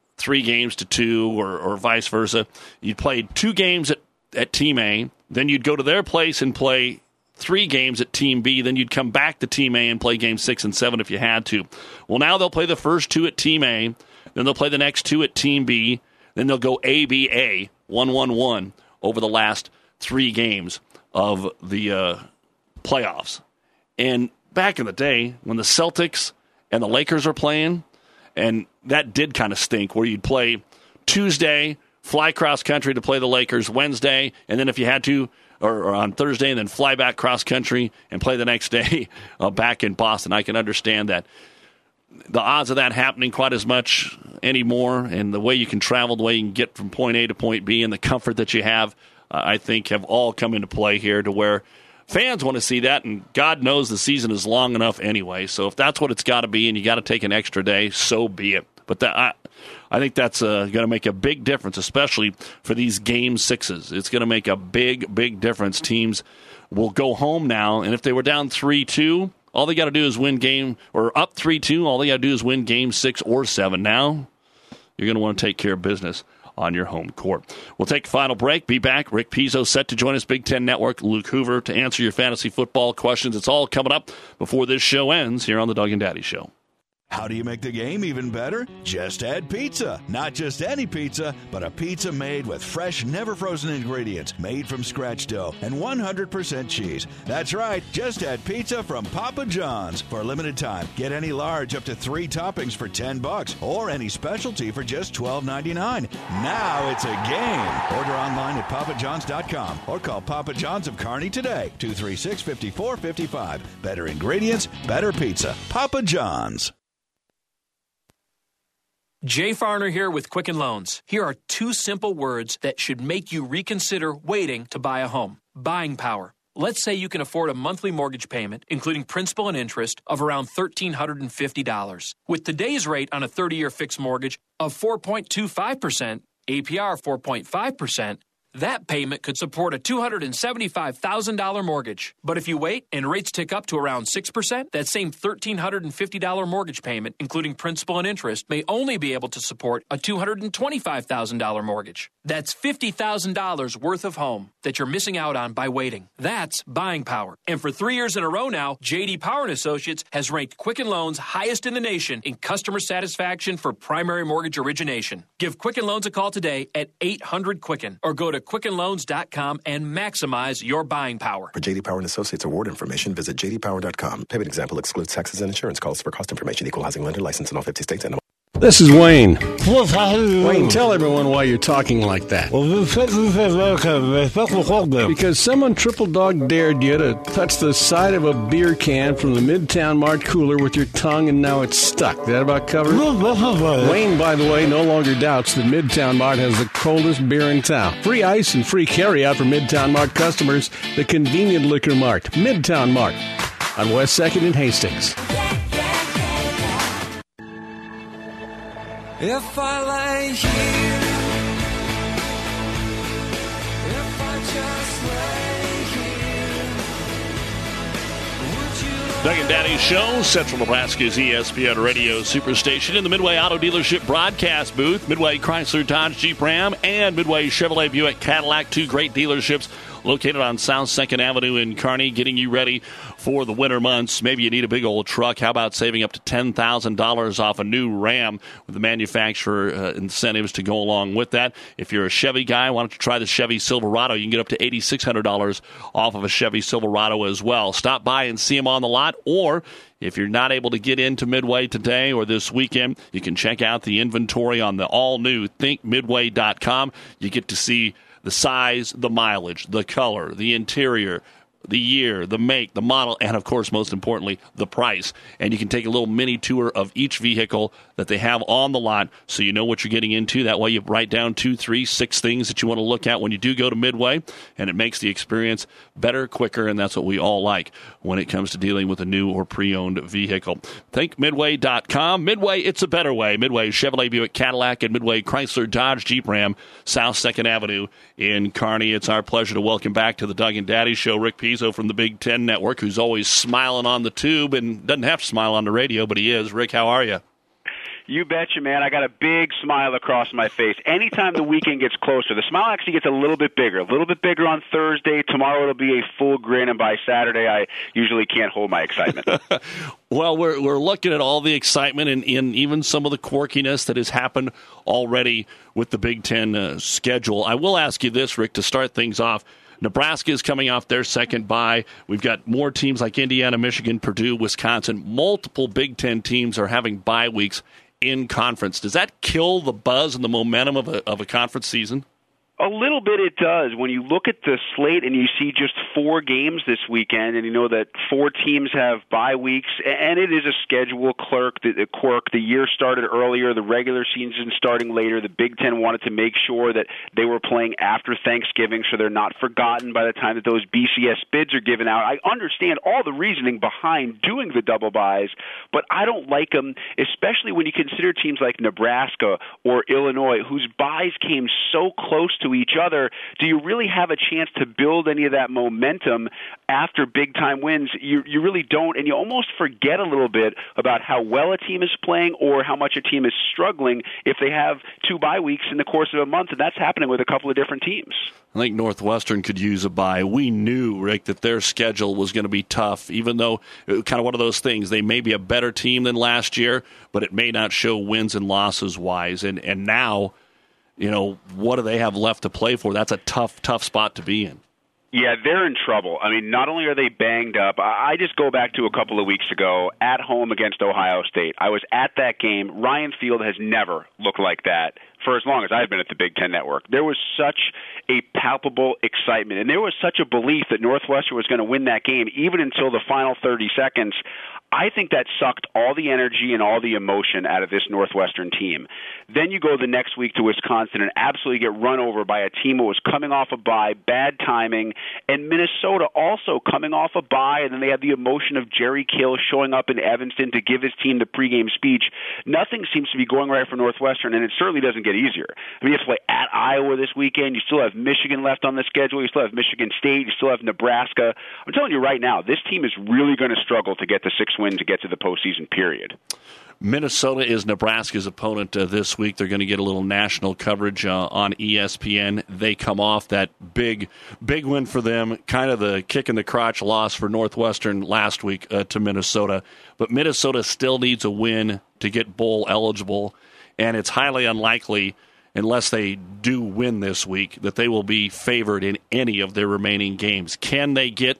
3-2 or vice versa. You'd play 2 games at Team A, then you'd go to their place and play 3 games at Team B, then you'd come back to Team A and play games 6 and 7 if you had to. Well, now they'll play the first 2 at Team A, then they'll play the next 2 at Team B, then they'll go ABA, 1-1-1, over the last 3 games of the playoffs. And back in the day, when the Celtics and the Lakers are playing, and that did kind of stink, where you'd play Tuesday, fly cross country to play the Lakers Wednesday, and then if you had to, or on Thursday, and then fly back cross country and play the next day back in Boston. I can understand that. The odds of that happening quite as much anymore, and the way you can travel, the way you can get from point A to point B, and the comfort that you have, I think have all come into play here, to where fans want to see that, and God knows the season is long enough anyway. So if that's what it's got to be, and you got to take an extra day, so be it. But I think that's going to make a big difference, especially for these Game 6s. It's going to make a big, big difference. Teams will go home now, and if they were down 3-2, all they got to do is win game, or up 3-2, all they got to do is win Game 6 or 7. Now you're going to want to take care of business on your home court. We'll take a final break. Be back. Rick Pizzo set to join us, Big Ten Network. Luke Hoover to answer your fantasy football questions. It's all coming up before this show ends here on the Doug and Daddy Show. How do you make the game even better? Just add pizza. Not just any pizza, but a pizza made with fresh, never frozen ingredients, made from scratch dough, and 100% cheese. That's right. Just add pizza from Papa John's. For a limited time, get any large up to 3 toppings for $10, or any specialty for just $12.99. Now it's a game. Order online at papajohns.com or call Papa John's of Kearney today, 236-5455. Better ingredients, better pizza. Papa John's. Jay Farner here with Quicken Loans. Here are 2 simple words that should make you reconsider waiting to buy a home. Buying power. Let's say you can afford a monthly mortgage payment, including principal and interest, of around $1,350. With today's rate on a 30-year fixed mortgage of 4.25%, APR 4.5%, that payment could support a $275,000 mortgage. But if you wait and rates tick up to around 6%, that same $1,350 mortgage payment, including principal and interest, may only be able to support a $225,000 mortgage. That's $50,000 worth of home that you're missing out on by waiting. That's buying power. And for 3 years in a row now, J.D. Power & Associates has ranked Quicken Loans highest in the nation in customer satisfaction for primary mortgage origination. Give Quicken Loans a call today at 800-QUICKEN or go to QuickenLoans.com and maximize your buying power. For J.D. Power & Associates award information, visit jdpower.com. Payment example excludes taxes and insurance calls. For cost information, equal housing lender license in all 50 states and This is Wayne. Wayne, tell everyone why you're talking like that. Because someone triple dog dared you to touch the side of a beer can from the Midtown Mart cooler with your tongue, and now it's stuck. That about covered? Wayne, by the way, no longer doubts that Midtown Mart has the coldest beer in town. Free ice and free carry-out for Midtown Mart customers. The convenient liquor mart. Midtown Mart on West 2nd in Hastings. If I lay here, if I just lay here, Doug and Daddy Show, Central Nebraska's ESPN Radio Superstation in the Midway Auto Dealership broadcast booth. Midway Chrysler Dodge Jeep Ram and Midway Chevrolet Buick Cadillac, two great dealerships located on South 2nd Avenue in Kearney, getting you ready for the winter months. Maybe you need a big old truck. How about saving up to $10,000 off a new Ram with the manufacturer incentives to go along with that? If you're a Chevy guy, why don't you try the Chevy Silverado? You can get up to $8,600 off of a Chevy Silverado as well. Stop by and see them on the lot, or if you're not able to get into Midway today or this weekend, you can check out the inventory on the all-new thinkmidway.com. You get to see the size, the mileage, the color, the interior, the year, the make, the model, and, of course, most importantly, the price. And you can take a little mini tour of each vehicle that they have on the lot so you know what you're getting into. That way you write down 2, 3, 6 things that you want to look at when you do go to Midway, and it makes the experience better, quicker, and that's what we all like when it comes to dealing with a new or pre-owned vehicle. ThinkMidway.com. Midway, it's a better way. Midway Chevrolet Buick Cadillac and Midway Chrysler Dodge Jeep Ram, South 2nd Avenue in Kearney. It's our pleasure to welcome back to the Doug and Daddy Show Rick Pizzo from the Big Ten Network, who's always smiling on the tube and doesn't have to smile on the radio, but he is. Rick, how are you? You betcha, man. I got a big smile across my face. Anytime the weekend gets closer, the smile actually gets a little bit bigger on Thursday. Tomorrow it'll be a full grin, and by Saturday I usually can't hold my excitement. Well, we're looking at all the excitement and even some of the quirkiness that has happened already with the Big Ten schedule. I will ask you this, Rick, to start things off. Nebraska is coming off their second bye. We've got more teams like Indiana, Michigan, Purdue, Wisconsin. Multiple Big Ten teams are having bye weeks in conference. Does that kill the buzz and the momentum of a conference season? A little bit it does. When you look at the slate and you see just 4 games this weekend, and you know that 4 teams have bye weeks, and it is a schedule quirk. The year started earlier, the regular season starting later. The Big Ten wanted to make sure that they were playing after Thanksgiving so they're not forgotten by the time that those BCS bids are given out. I understand all the reasoning behind doing the double byes, but I don't like them, especially when you consider teams like Nebraska or Illinois, whose byes came so close to each other. Do you really have a chance to build any of that momentum after big-time wins? You really don't, and you almost forget a little bit about how well a team is playing or how much a team is struggling if they have 2 bye weeks in the course of a month, and that's happening with a couple of different teams. I think Northwestern could use a bye. We knew, Rick, that their schedule was going to be tough, even though it was kind of one of those things. They may be a better team than last year, but it may not show wins and losses-wise, and now, you know, what do they have left to play for? That's a tough spot to be in. Yeah, they're in trouble. I mean, not only are they banged up, I just go back to a couple of weeks ago at home against Ohio State. I was at that game. Ryan Field has never looked like that for as long as I've been at the Big Ten Network. There was such a palpable excitement, and there was such a belief that Northwestern was going to win that game even until the final 30 seconds. I think that sucked all the energy and all the emotion out of this Northwestern team. Then you go the next week to Wisconsin and absolutely get run over by a team that was coming off a bye, bad timing, and Minnesota also coming off a bye, and then they had the emotion of Jerry Kill showing up in Evanston to give his team the pregame speech. Nothing seems to be going right for Northwestern, and it certainly doesn't get easier. I mean, you have to play at Iowa this weekend. You still have Michigan left on the schedule. You still have Michigan State. You still have Nebraska. I'm telling you right now, this team is really going to struggle to get the 6 wins to get to the postseason, period. Minnesota is Nebraska's opponent this week. They're going to get a little national coverage on ESPN. They come off that big win for them, kind of the kick in the crotch loss for Northwestern last week to Minnesota. But Minnesota still needs a win to get bowl eligible, and it's highly unlikely, unless they do win this week, that they will be favored in any of their remaining games. Can they get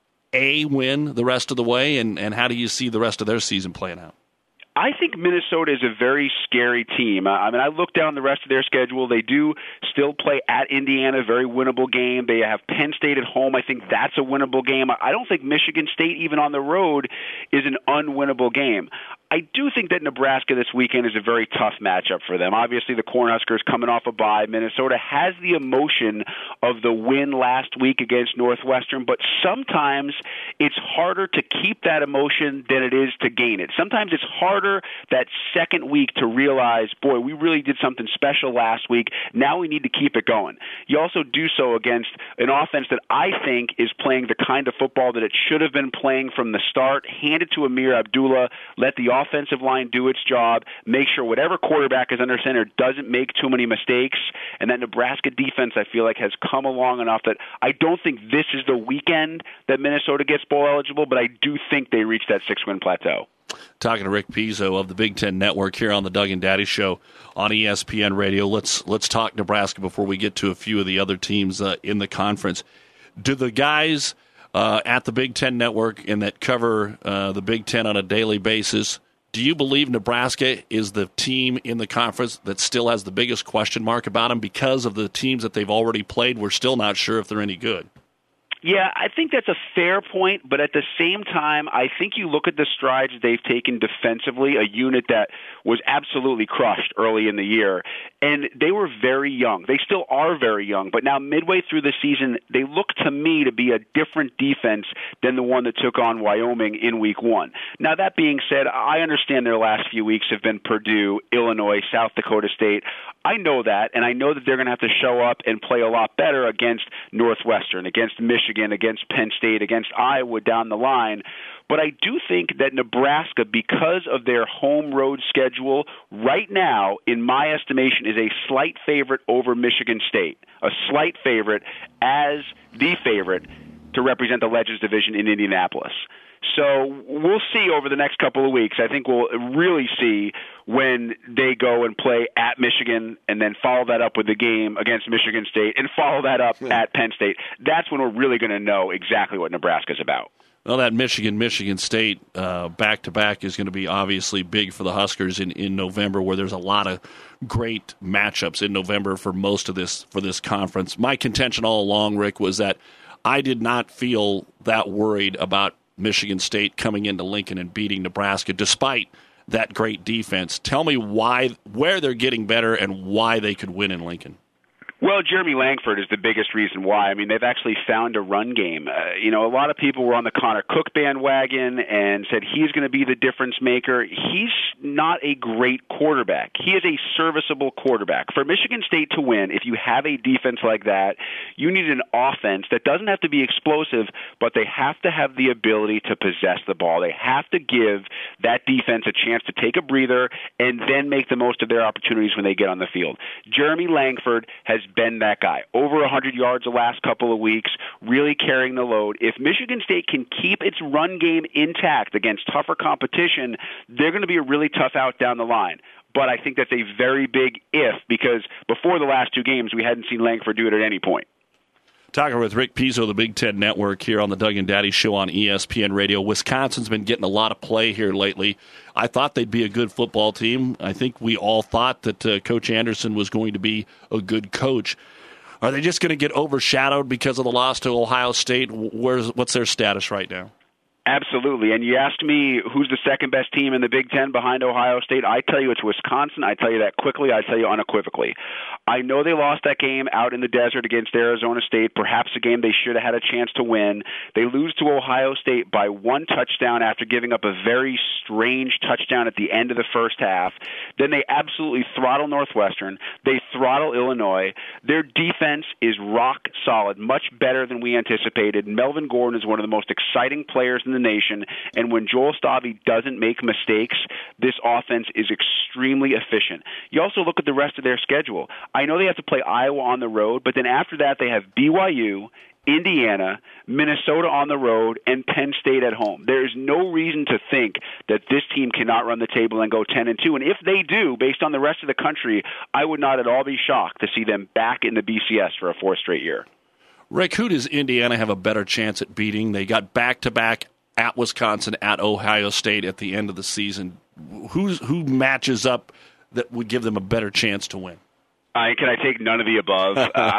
a win the rest of the way, and how do you see the rest of their season playing out? I think Minnesota is a very scary team. I mean, I look down the rest of their schedule. They do still play at Indiana, very winnable game. They have Penn State at home. I think that's a winnable game. I don't think Michigan State, even on the road, is an unwinnable game. I do think that Nebraska this weekend is a very tough matchup for them. Obviously, the Cornhuskers coming off a bye. Minnesota has the emotion of the win last week against Northwestern, but sometimes it's harder to keep that emotion than it is to gain it. Sometimes it's harder that second week to realize, boy, we really did something special last week. Now we need to keep it going. You also do so against an offense that I think is playing the kind of football that it should have been playing from the start. Hand it to Amir Abdullah. Let the offensive line do its job, make sure whatever quarterback is under center doesn't make too many mistakes, and that Nebraska defense, I feel like, has come along enough that I don't think this is the weekend that Minnesota gets bowl eligible, but I do think they reach that 6-win plateau. Talking to Rick Pizzo of the Big Ten Network here on the Doug and Daddy Show on ESPN Radio. Let's talk Nebraska before we get to a few of the other teams in the conference. Do the guys at the Big Ten Network and that cover the Big Ten on a daily basis, do you believe Nebraska is the team in the conference that still has the biggest question mark about them because of the teams that they've already played? We're still not sure if they're any good. Yeah, I think that's a fair point, but at the same time, I think you look at the strides they've taken defensively, a unit that was absolutely crushed early in the year, and they were very young. They still are very young, but now midway through the season, they look to me to be a different defense than the one that took on Wyoming in week 1. Now, that being said, I understand their last few weeks have been Purdue, Illinois, South Dakota State. I know that, and I know that they're going to have to show up and play a lot better against Northwestern, against Michigan, against Penn State, against Iowa down the line. But I do think that Nebraska, because of their home road schedule, right now, in my estimation, is a slight favorite over Michigan State, a slight favorite as the favorite to represent the Legends Division in Indianapolis. So we'll see over the next couple of weeks. I think we'll really see when they go and play at Michigan and then follow that up with the game against Michigan State and follow that up at Penn State. That's when we're really going to know exactly what Nebraska's about. Well, that Michigan State back-to-back is going to be obviously big for the Huskers in November, where there's a lot of great matchups in November for most of this conference. My contention all along, Rick, was that I did not feel that worried about Michigan State coming into Lincoln and beating Nebraska, despite that great defense. Tell me where they're getting better and why they could win in Lincoln. Well, Jeremy Langford is the biggest reason why. I mean, they've actually found a run game. A lot of people were on the Connor Cook bandwagon and said he's going to be the difference maker. He's not a great quarterback. He is a serviceable quarterback. For Michigan State to win, if you have a defense like that, you need an offense that doesn't have to be explosive, but they have to have the ability to possess the ball. They have to give that defense a chance to take a breather and then make the most of their opportunities when they get on the field. Jeremy Langford has been that guy. Over 100 yards the last couple of weeks, really carrying the load. If Michigan State can keep its run game intact against tougher competition, they're going to be a really tough out down the line. But I think that's a very big if, because before the last two games, we hadn't seen Langford do it at any point. Talking with Rick Pizzo, the Big Ten Network, here on the Doug and Daddy Show on ESPN Radio. Wisconsin's been getting a lot of play here lately. I thought they'd be a good football team. I think we all thought that Coach Anderson was going to be a good coach. Are they just going to get overshadowed because of the loss to Ohio State? What's their status right now? Absolutely. And you asked me who's the second best team in the Big Ten behind Ohio State. I tell you it's Wisconsin. I tell you that quickly. I tell you unequivocally. I know they lost that game out in the desert against Arizona State, perhaps a game they should have had a chance to win. They lose to Ohio State by 1 touchdown after giving up a very strange touchdown at the end of the first half. Then they absolutely throttle Northwestern. They throttle Illinois. Their defense is rock solid, much better than we anticipated. Melvin Gordon is one of the most exciting players in the nation, and when Joel Stave doesn't make mistakes, this offense is extremely efficient. You also look at the rest of their schedule. I know they have to play Iowa on the road, but then after that they have BYU, Indiana, Minnesota on the road, and Penn State at home. There is no reason to think that this team cannot run the table and go 10-2. And if they do, based on the rest of the country, I would not at all be shocked to see them back in the BCS for a 4th straight year. Rick, who does Indiana have a better chance at beating? They got back-to-back at Wisconsin, at Ohio State at the end of the season. Who matches up that would give them a better chance to win? Can I take none of the above?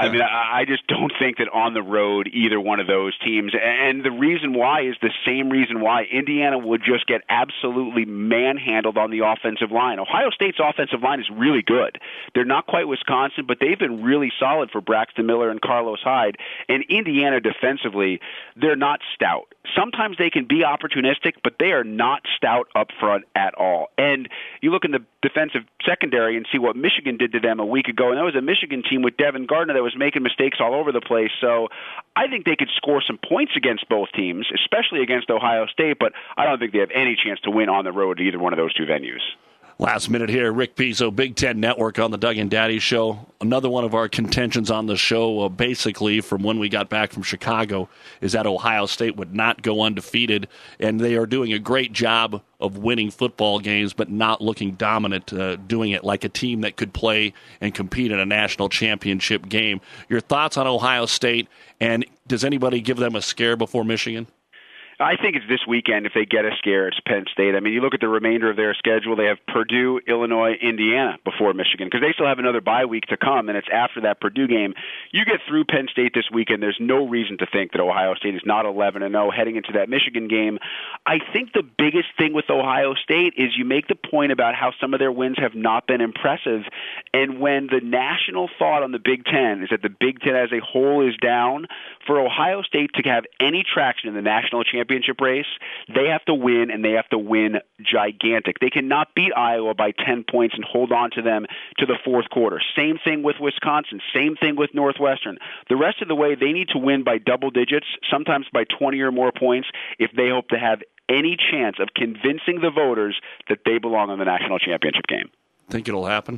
I just don't think that on the road either one of those teams. And the reason why is the same reason why Indiana would just get absolutely manhandled on the offensive line. Ohio State's offensive line is really good. They're not quite Wisconsin, but they've been really solid for Braxton Miller and Carlos Hyde. And Indiana defensively, they're not stout. Sometimes they can be opportunistic, but they are not stout up front at all. And you look in the defensive secondary and see what Michigan did to them a week ago, and that was a Michigan team with Devin Gardner that was making mistakes all over the place. So I think they could score some points against both teams, especially against Ohio State, but I don't think they have any chance to win on the road at either one of those two venues. Last minute here, Rick Pizzo, Big Ten Network on the Doug and Daddy Show. Another one of our contentions on the show, basically from when we got back from Chicago, is that Ohio State would not go undefeated, and they are doing a great job of winning football games, but not looking dominant, doing it like a team that could play and compete in a national championship game. Your thoughts on Ohio State, and does anybody give them a scare before Michigan? I think it's this weekend if they get a scare, it's Penn State. I mean, you look at the remainder of their schedule, they have Purdue, Illinois, Indiana before Michigan, because they still have another bye week to come, and it's after that Purdue game. You get through Penn State this weekend, there's no reason to think that Ohio State is not 11-0 heading into that Michigan game. I think the biggest thing with Ohio State is you make the point about how some of their wins have not been impressive, and when the national thought on the Big Ten is that the Big Ten as a whole is down, for Ohio State to have any traction in the national championship race, they have to win, and they have to win gigantic. They cannot beat Iowa by 10 points and hold on to them to the fourth quarter. Same thing with Wisconsin. Same thing with Northwestern. The rest of the way, they need to win by double digits, sometimes by 20 or more points, if they hope to have any chance of convincing the voters that they belong in the national championship game. Think it'll happen?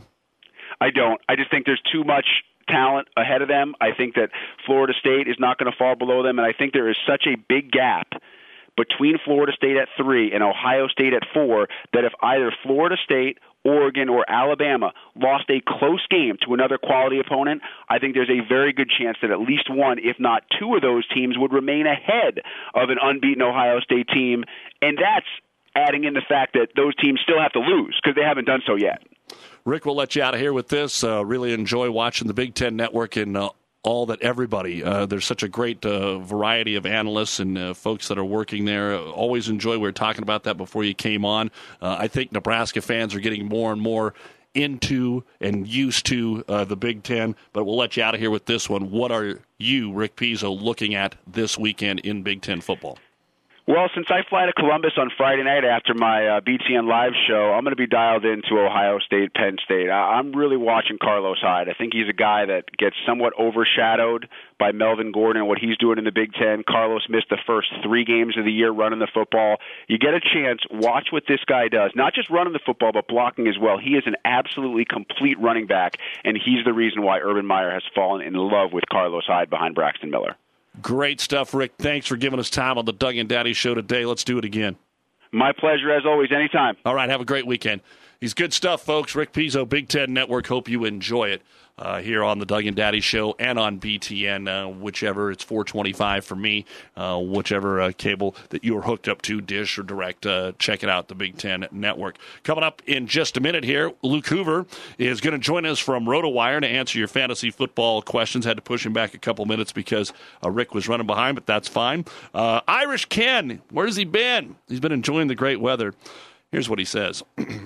I don't. I just think there's too much talent ahead of them. I think that Florida State is not going to fall below them, and I think there is such a big gap between Florida State at 3 and Ohio State at 4 that if either Florida State, Oregon, or Alabama lost a close game to another quality opponent, I think there's a very good chance that at least one, if not two of those teams would remain ahead of an unbeaten Ohio State team, and that's adding in the fact that those teams still have to lose because they haven't done so yet. Rick, we'll let you out of here with this. Really enjoy watching the Big Ten Network and all that everybody. There's such a great variety of analysts and folks that are working there. Always enjoy. We were talking about that before you came on. I think Nebraska fans are getting more and more into and used to the Big Ten, but we'll let you out of here with this one. What are you, Rick Pizzo, looking at this weekend in Big Ten football? Well, since I fly to Columbus on Friday night after my BTN Live show, I'm going to be dialed into Ohio State, Penn State. I'm really watching Carlos Hyde. I think he's a guy that gets somewhat overshadowed by Melvin Gordon and what he's doing in the Big Ten. Carlos missed the first 3 games of the year running the football. You get a chance, watch what this guy does. Not just running the football, but blocking as well. He is an absolutely complete running back, and he's the reason why Urban Meyer has fallen in love with Carlos Hyde behind Braxton Miller. Great stuff, Rick. Thanks for giving us time on the Doug and Daddy Show today. Let's do it again. My pleasure, as always, anytime. All right, have a great weekend. He's good stuff, folks. Rick Pizzo, Big Ten Network. Hope you enjoy it here on the Doug and Daddy Show and on BTN, whichever. It's 425 for me, whichever cable that you're hooked up to, Dish or Direct. Check it out, the Big Ten Network. Coming up in just a minute here, Luke Hoover is going to join us from RotoWire to answer your fantasy football questions. Had to push him back a couple minutes because Rick was running behind, but that's fine. Irish Ken, where's he been? He's been enjoying the great weather. Here's what he says.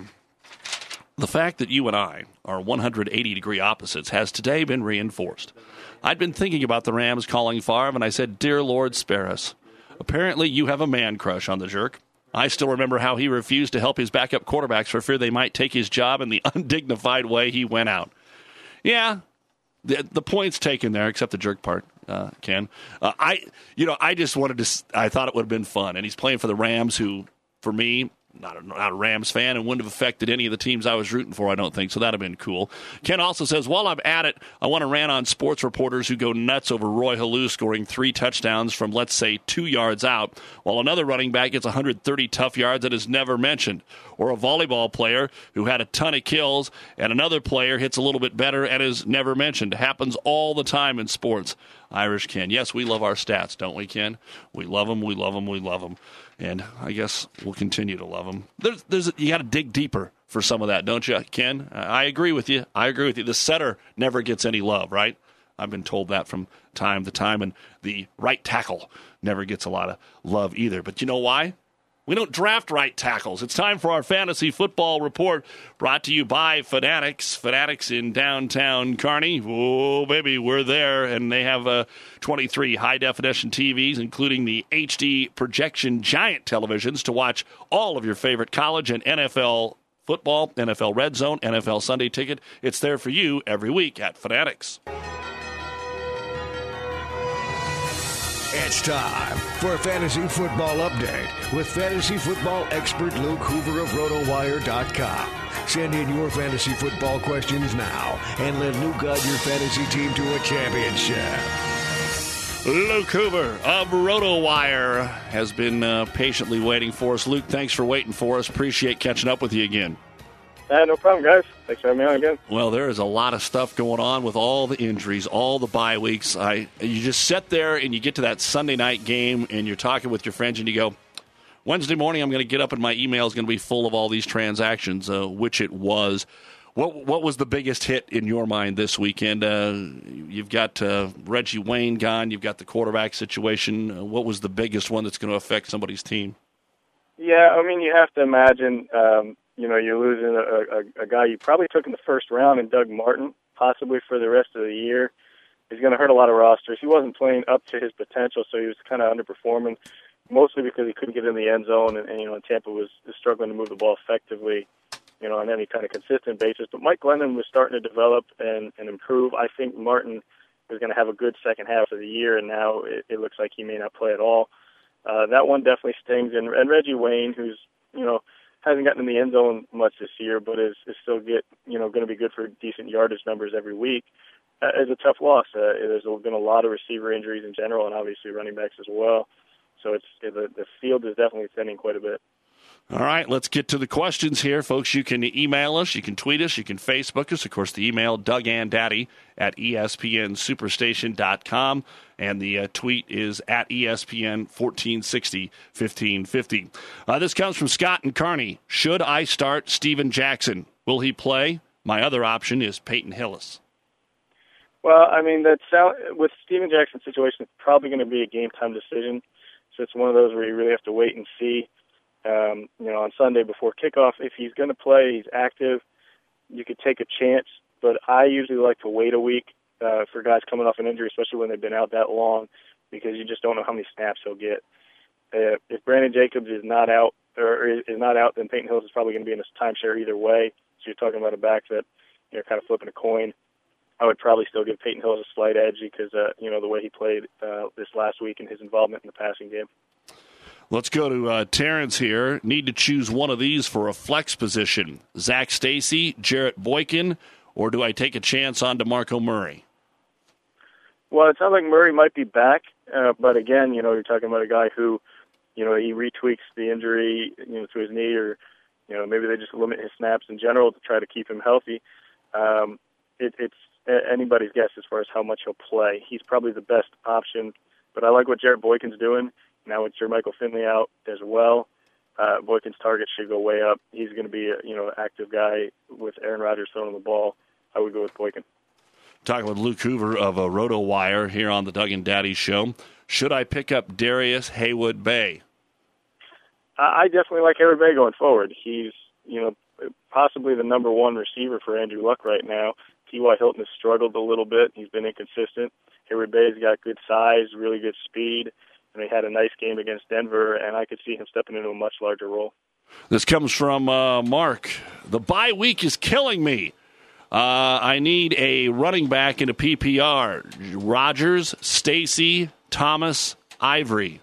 The fact that you and I are 180-degree opposites has today been reinforced. I'd been thinking about the Rams calling Favre, and I said, "Dear Lord, spare us." Apparently, you have a man crush on the jerk. I still remember how he refused to help his backup quarterbacks for fear they might take his job in the undignified way he went out. Yeah, the point's taken there, except the jerk part, Ken. I just wanted to. I thought it would have been fun, and he's playing for the Rams, who, for me, not a Rams fan, and wouldn't have affected any of the teams I was rooting for, I don't think, so that would have been cool. Ken also says, while I'm at it, I want to rant on sports reporters who go nuts over Roy Halou scoring 3 touchdowns from, let's say, 2 yards out, while another running back gets 130 tough yards that is never mentioned. Or a volleyball player who had a ton of kills, and another player hits a little bit better and is never mentioned. It happens all the time in sports. Irish Ken. Yes, we love our stats, don't we, Ken? We love them, we love them, we love them. And I guess we'll continue to love them. You got to dig deeper for some of that, don't you, Ken? I agree with you. The setter never gets any love, right? I've been told that from time to time. And the right tackle never gets a lot of love either. But you know why? We don't draft right tackles. It's time for our Fantasy Football Report, brought to you by Fanatics. Fanatics in downtown Kearney. Oh, baby, we're there. And they have 23 high-definition TVs, including the HD projection giant televisions to watch all of your favorite college and NFL football, NFL Red Zone, NFL Sunday Ticket. It's there for you every week at Fanatics. It's time for a fantasy football update with fantasy football expert Luke Hoover of RotoWire.com. Send in your fantasy football questions now and let Luke guide your fantasy team to a championship. Luke Hoover of RotoWire has been patiently waiting for us. Luke, thanks for waiting for us. Appreciate catching up with you again. No problem, guys. Thanks for having me on again. Well, there is a lot of stuff going on with all the injuries, all the bye weeks. You just sit there and you get to that Sunday night game and you're talking with your friends and you go, Wednesday morning I'm going to get up and my email is going to be full of all these transactions, which it was. What was the biggest hit in your mind this weekend? You've got Reggie Wayne gone. You've got the quarterback situation. What was the biggest one that's going to affect somebody's team? Yeah, I mean, you have to imagine, you're losing a guy you probably took in the first round in Doug Martin, possibly for the rest of the year. He's going to hurt a lot of rosters. He wasn't playing up to his potential, so he was kind of underperforming, mostly because he couldn't get in the end zone, and Tampa was struggling to move the ball effectively, on any kind of consistent basis. But Mike Glennon was starting to develop and improve. I think Martin is going to have a good second half of the year, and now it looks like he may not play at all. That one definitely stings. And Reggie Wayne, who's, hasn't gotten in the end zone much this year, but is still going to be good for decent yardage numbers every week, is a tough loss. There's been a lot of receiver injuries in general, and obviously running backs as well. So the field is definitely thinning quite a bit. All right, let's get to the questions here, folks. You can email us, you can tweet us, you can Facebook us. Of course, the email, DougAndDaddy@ESPNSuperstation.com, and the tweet is at ESPN1460-1550. This comes from Scott and Kearney. Should I start Steven Jackson? Will he play? My other option is Peyton Hillis. Well, I mean, with Steven Jackson's situation, it's probably going to be a game-time decision. So it's one of those where you really have to wait and see. On Sunday before kickoff, if he's going to play, he's active, you could take a chance. But I usually like to wait a week for guys coming off an injury, especially when they've been out that long, because you just don't know how many snaps he'll get. If Brandon Jacobs is not out, then Peyton Hillis is probably going to be in a timeshare either way. So you're talking about a back that kind of flipping a coin. I would probably still give Peyton Hillis a slight edge because the way he played this last week and his involvement in the passing game. Let's go to Terrence here. Need to choose one of these for a flex position. Zach Stacy, Jarrett Boykin, or do I take a chance on DeMarco Murray? Well, it sounds like Murray might be back, but again, you're talking about a guy who, he retweaks the injury, to his knee or, maybe they just limit his snaps in general to try to keep him healthy. It's anybody's guess as far as how much he'll play. He's probably the best option, but I like what Jared Boykin's doing. Now with Jermichael Finley out as well, Boykin's target should go way up. He's going to be an active guy with Aaron Rodgers throwing the ball. I would go with Boykin. Talking with Luke Hoover of RotoWire here on the Doug and Daddy Show. Should I pick up Darius Haywood-Bay? I definitely like Haywood Bay going forward. He's, possibly the number one receiver for Andrew Luck right now. T.Y. Hilton has struggled a little bit. He's been inconsistent. Haywood Bay's got good size, really good speed, and he had a nice game against Denver, and I could see him stepping into a much larger role. This comes from Mark. The bye week is killing me. I need a running back in a PPR. Rodgers, Stacy, Thomas, Ivory.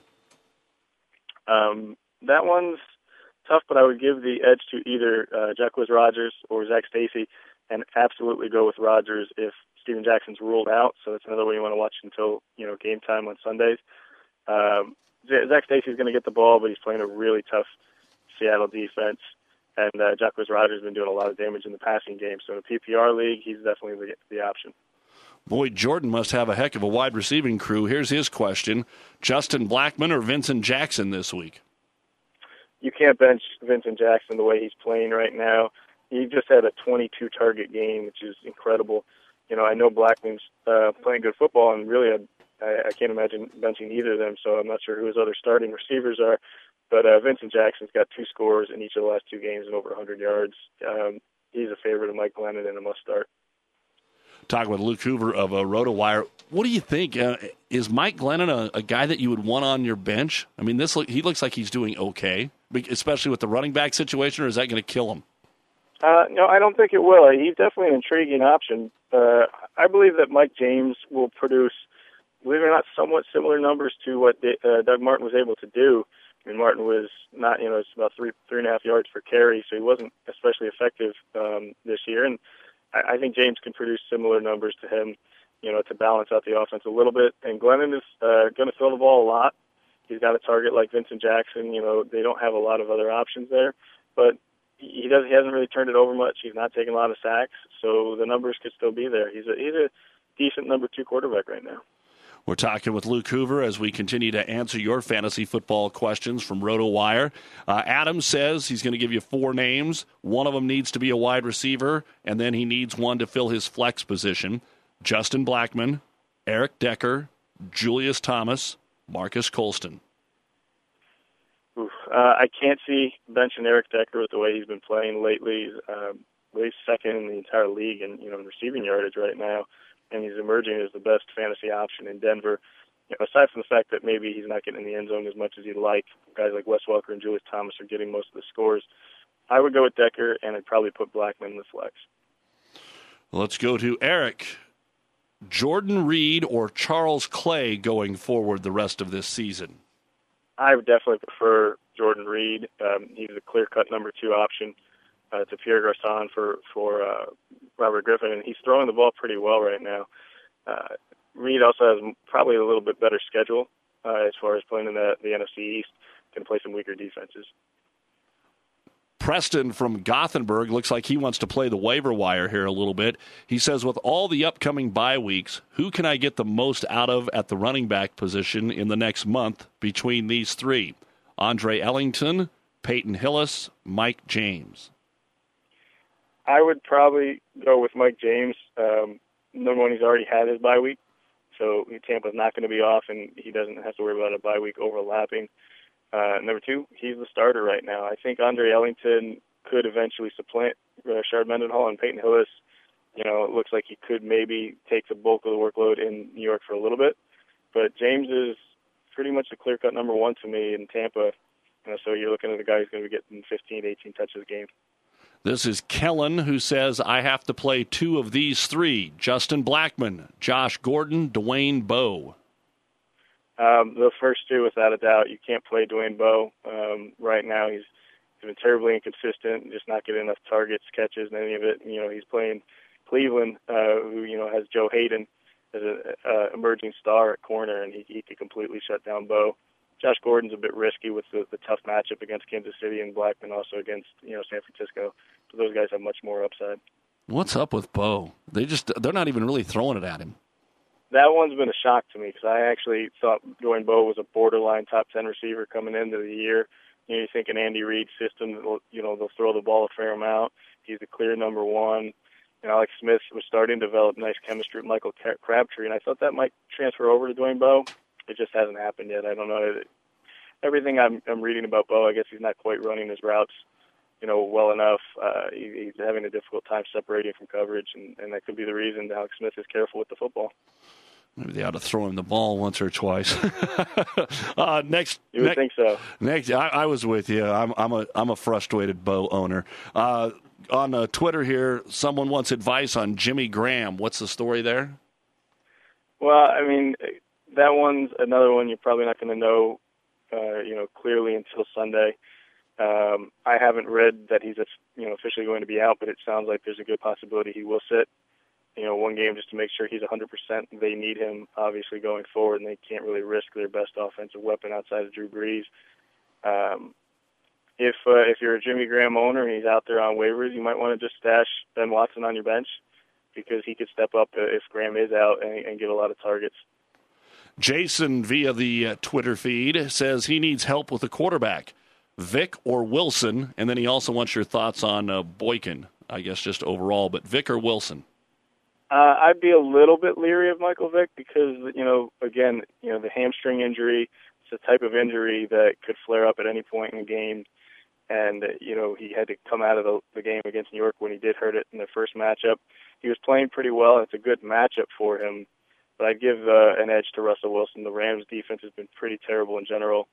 That one's tough, but I would give the edge to either Jacquizz Rodgers or Zach Stacy, and absolutely go with Rodgers if Steven Jackson's ruled out. So that's another way you want to watch until game time on Sundays. Zach Stacy's going to get the ball, but he's playing a really tough Seattle defense, and Jacquizz Rodgers has been doing a lot of damage in the passing game. So in a PPR league, he's definitely the option. Boy, Jordan must have a heck of a wide receiving crew. Here's his question. Justin Blackmon or Vincent Jackson this week? You can't bench Vincent Jackson the way he's playing right now. He just had a 22-target game, which is incredible. I know Blackman's playing good football, and really I can't imagine benching either of them, so I'm not sure who his other starting receivers are. But Vincent Jackson's got 2 scores in each of the last 2 games and over 100 yards. He's a favorite of Mike Glennon and a must-start. Talking with Luke Hoover of RotoWire. What do you think? Is Mike Glennon a guy that you would want on your bench? I mean, he looks like he's doing okay, especially with the running back situation, or is that going to kill him? No, I don't think it will. He's definitely an intriguing option. I believe that Mike James will produce, believe it or not, somewhat similar numbers to what Doug Martin was able to do. I mean, Martin was not, it's about 3.5 yards per carry, so he wasn't especially effective this year. And I think James can produce similar numbers to him, to balance out the offense a little bit. And Glennon is going to throw the ball a lot. He's got a target like Vincent Jackson. They don't have a lot of other options there, but he hasn't really turned it over much. He's not taking a lot of sacks, so the numbers could still be there. He's a decent number 2 quarterback right now. We're talking with Luke Hoover as we continue to answer your fantasy football questions from RotoWire. Adam says he's going to give you 4 names. One of them needs to be a wide receiver, and then he needs one to fill his flex position. Justin Blackmon, Eric Decker, Julius Thomas, Marcus Colston. I can't see benching Eric Decker with the way he's been playing lately. He's second in the entire league in receiving yardage right now, and he's emerging as the best fantasy option in Denver. Aside from the fact that maybe he's not getting in the end zone as much as he'd like, guys like Wes Welker and Julius Thomas are getting most of the scores. I would go with Decker, and I'd probably put Blackmon in the flex. Let's go to Eric. Jordan Reed or Charles Clay going forward the rest of this season? I would definitely prefer Jordan Reed. He's a clear-cut number 2 option to Pierre Garçon for Robert Griffin, and he's throwing the ball pretty well right now. Reed also has probably a little bit better schedule as far as playing in the NFC East, can play some weaker defenses. Preston from Gothenburg looks like he wants to play the waiver wire here a little bit. He says, with all the upcoming bye weeks, who can I get the most out of at the running back position in the next month between these 3? Andre Ellington, Peyton Hillis, Mike James. I would probably go with Mike James. Number one, he's already had his bye week, so Tampa's not going to be off, and he doesn't have to worry about a bye week overlapping. Number 2, he's the starter right now. I think Andre Ellington could eventually supplant Rashard Mendenhall, and Peyton Hillis, it looks like he could maybe take the bulk of the workload in New York for a little bit. But James is pretty much the clear-cut number 1 to me in Tampa. So you're looking at the guy who's going to be getting 15, 18 touches a game. This is Kellen, who says, I have to play 2 of these 3, Justin Blackmon, Josh Gordon, Dwayne Bowe. The first 2, without a doubt. You can't play Dwayne Bowe. Right now he's been terribly inconsistent, just not getting enough targets, catches, and any of it. He's playing Cleveland, who, has Joe Hayden as an emerging star at corner, and he could completely shut down Bowe. Josh Gordon's a bit risky with the tough matchup against Kansas City and Blackman, also against San Francisco. So those guys have much more upside. What's up with Bo? They're not even really throwing it at him. That one's been a shock to me because I actually thought Joey Bo was a borderline top 10 receiver coming into the year. You think an Andy Reid system, they'll throw the ball a fair amount. He's the clear number one. Alex Smith was starting to develop nice chemistry with Michael Crabtree, and I thought that might transfer over to Dwayne Bowe. It just hasn't happened yet. I don't know. Everything I'm reading about Bowe, I guess he's not quite running his routes, well enough. He's having a difficult time separating from coverage, and that could be the reason Alex Smith is careful with the football. Maybe they ought to throw him the ball once or twice. You would think so. Next, I was with you. I'm a frustrated Bowe owner. On Twitter here, someone wants advice on Jimmy Graham. What's the story there? Well, that one's another one you're probably not going to know, clearly until Sunday. I haven't read that he's, officially going to be out, but it sounds like there's a good possibility he will sit. One game just to make sure he's 100%. They need him, obviously, going forward, and they can't really risk their best offensive weapon outside of Drew Brees. If you're a Jimmy Graham owner and he's out there on waivers, you might want to just stash Ben Watson on your bench because he could step up if Graham is out and get a lot of targets. Jason, via the Twitter feed, says he needs help with the quarterback, Vic or Wilson, and then he also wants your thoughts on Boykin, I guess just overall, but Vic or Wilson? I'd be a little bit leery of Michael Vick because, again, the hamstring injury, it's a type of injury that could flare up at any point in the game. And, he had to come out of the game against New York when he did hurt it in the first matchup. He was playing pretty well, and it's a good matchup for him. But I'd give an edge to Russell Wilson. The Rams' defense has been pretty terrible in general.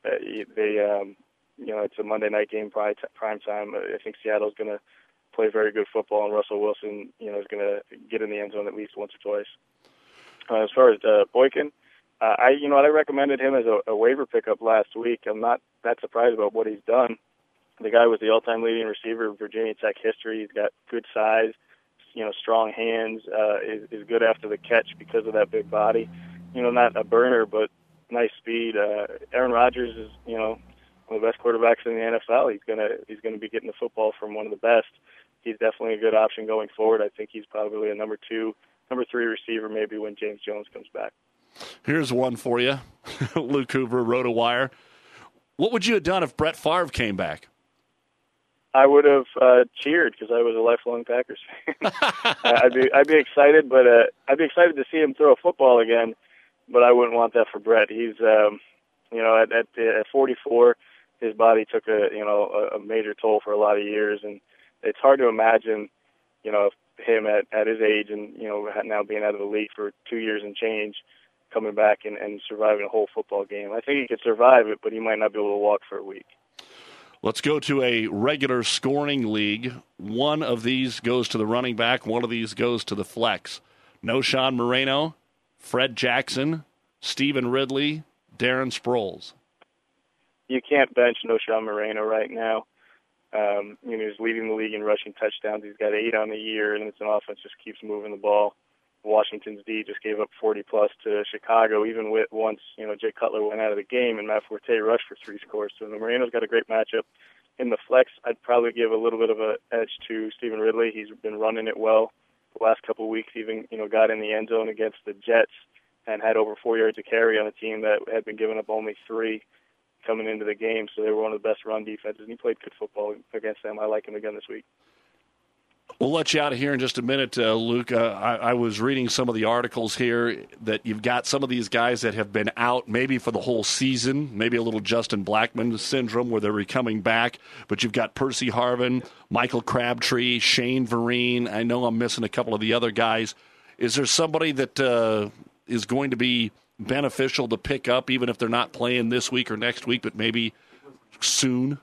It's a Monday night game, prime time. I think Seattle's going to play very good football, and Russell Wilson, is going to get in the end zone at least once or twice. As far as Boykin, I recommended him as a waiver pickup last week. I'm not that surprised about what he's done. The guy was the all-time leading receiver in Virginia Tech history. He's got good size, strong hands, is good after the catch because of that big body. Not a burner, but nice speed. Aaron Rodgers is, one of the best quarterbacks in the NFL. He's gonna be getting the football from one of the best. He's definitely a good option going forward. I think he's probably a number 3 receiver maybe when James Jones comes back. Here's one for you. Luke Hoover, RotoWire. What would you have done if Brett Favre came back? I would have cheered because I was a lifelong Packers fan. I'd be excited, but I'd be excited to see him throw a football again. But I wouldn't want that for Brett. He's, at 44, his body took a major toll for a lot of years, and it's hard to imagine, him at his age and now being out of the league for 2 years and change, coming back and surviving a whole football game. I think he could survive it, but he might not be able to walk for a week. Let's go to a regular scoring league. One of these goes to the running back. One of these goes to the flex. Knowshon Moreno, Fred Jackson, Stephen Ridley, Darren Sproles. You can't bench Knowshon Moreno right now. He's leading the league in rushing touchdowns. He's got 8 on the year, and it's an offense just keeps moving the ball. Washington's D just gave up 40-plus to Chicago, even once Jay Cutler went out of the game and Matt Forte rushed for 3 scores. So Moreno's got a great matchup. In the flex, I'd probably give a little bit of an edge to Stephen Ridley. He's been running it well the last couple of weeks, even got in the end zone against the Jets and had over 4 yards of carry on a team that had been giving up only 3 coming into the game. So they were one of the best run defenses, and he played good football against them. I like him again this week. We'll let you out of here in just a minute, Luke. I was reading some of the articles here that you've got some of these guys that have been out maybe for the whole season, maybe a little Justin Blackmon syndrome where they're coming back, but you've got Percy Harvin, Michael Crabtree, Shane Vereen. I know I'm missing a couple of the other guys. Is there somebody that is going to be beneficial to pick up, even if they're not playing this week or next week, but maybe soon?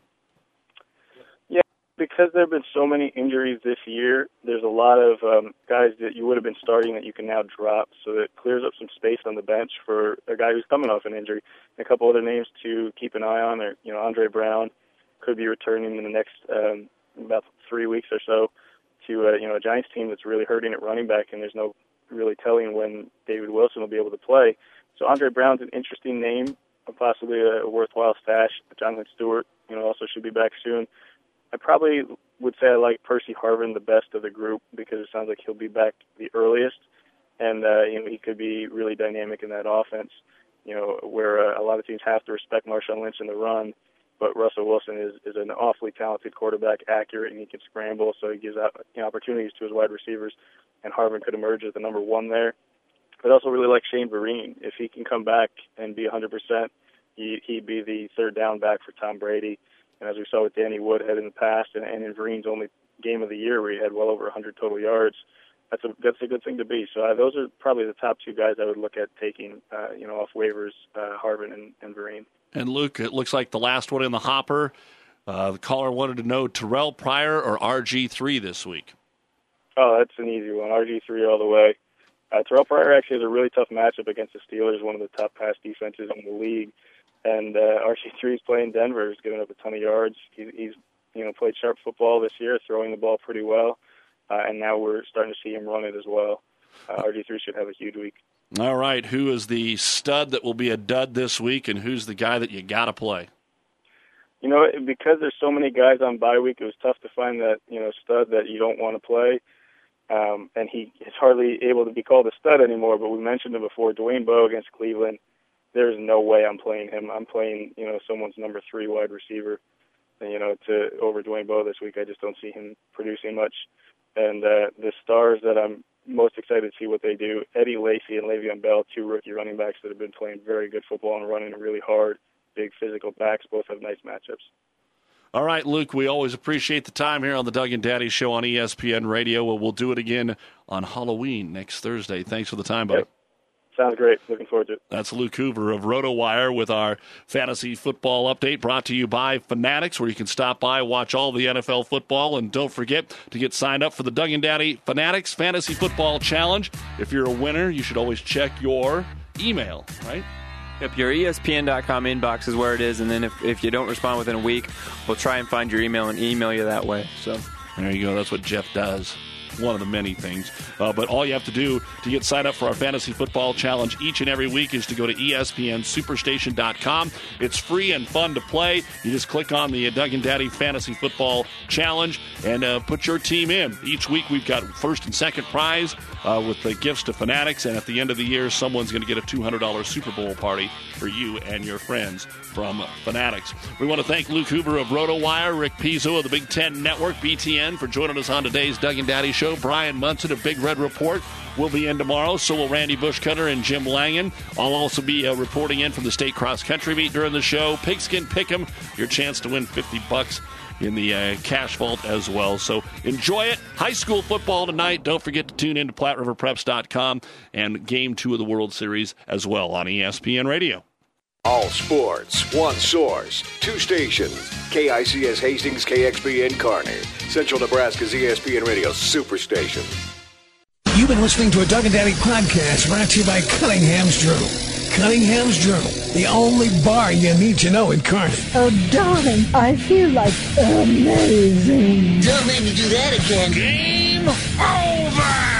Because there have been so many injuries this year, there's a lot of guys that you would have been starting that you can now drop, so that clears up some space on the bench for a guy who's coming off an injury. And a couple other names to keep an eye on are, Andre Brown could be returning in the next about 3 weeks or so to a Giants team that's really hurting at running back, and there's no really telling when David Wilson will be able to play. So Andre Brown's an interesting name. possibly a worthwhile stash. Jonathan Stewart, also should be back soon. I probably would say I like Percy Harvin the best of the group because it sounds like he'll be back the earliest, and he could be really dynamic in that offense. Where a lot of teams have to respect Marshawn Lynch in the run, but Russell Wilson is an awfully talented quarterback, accurate, and he can scramble, so he gives out opportunities to his wide receivers, and Harvin could emerge as the number one there. But I also really like Shane Vereen. If he can come back and be 100%, he'd be the third down back for Tom Brady. And as we saw with Danny Woodhead in the past, and in Vereen's only game of the year where he had well over 100 total yards, that's a good thing to be. So those are probably the top two guys I would look at taking, off waivers, Harvin and Vereen. And Luke, it looks like the last one in the hopper. The caller wanted to know Terrell Pryor or RG3 this week. Oh, that's an easy one. RG3 all the way. Terrell Pryor actually has a really tough matchup against the Steelers, one of the top pass defenses in the league. And RG3 is playing Denver. He's giving up a ton of yards. He's played sharp football this year, throwing the ball pretty well. And now we're starting to see him run it as well. RG3 should have a huge week. All right. Who is the stud that will be a dud this week, and who's the guy that you got to play? Because there's so many guys on bye week, it was tough to find that, stud that you don't want to play. And he is hardly able to be called a stud anymore, but we mentioned him before, Dwayne Bowe against Cleveland. There's no way I'm playing him. I'm playing, someone's number 3 wide receiver, over Dwayne Bowe this week. I just don't see him producing much. And the stars that I'm most excited to see what they do, Eddie Lacy and Le'Veon Bell, 2 rookie running backs that have been playing very good football and running really hard, big physical backs, both have nice matchups. All right, Luke, we always appreciate the time here on the Doug and Daddy Show on ESPN Radio. We'll do it again on Halloween next Thursday. Thanks for the time, buddy. Yep. Sounds great. Looking forward to it. That's Luke Hoover of RotoWire with our fantasy football update brought to you by Fanatics, where you can stop by, watch all the NFL football, and don't forget to get signed up for the Doug and Daddy Fanatics Fantasy Football Challenge. If you're a winner, you should always check your email, right? Yep, your ESPN.com inbox is where it is, and then if you don't respond within a week, we'll try and find your email and email you that way. So there you go. That's what Jeff does. One of the many things. But all you have to do to get signed up for our Fantasy Football Challenge each and every week is to go to ESPNSuperstation.com. It's free and fun to play. You just click on the Doug and Daddy Fantasy Football Challenge and put your team in. Each week we've got first and second prize with the gifts to Fanatics, and at the end of the year, someone's going to get a $200 Super Bowl party for you and your friends from Fanatics. We want to thank Luke Hoover of RotoWire, Rick Pizzo of the Big Ten Network, BTN, for joining us on today's Doug and Daddy Show. Brian Munson of Big Red Report will be in tomorrow. So will Randy Bushcutter and Jim Langen. I'll also be reporting in from the state cross-country meet during the show. Pigskin Pick'em, your chance to win $50 in the cash vault as well. So enjoy it. High school football tonight. Don't forget to tune in to PlatteRiverPreps.com and Game 2 of the World Series as well on ESPN Radio. All sports, one source, 2 stations. KICS Hastings, KXPN Kearney. Central Nebraska's ESPN Radio Superstation. You've been listening to a Doug and Daddy podcast brought to you by Cunningham's Journal. Cunningham's Journal, the only bar you need to know in Kearney. Oh, darling, I feel like amazing. Don't make me do that again. Game over!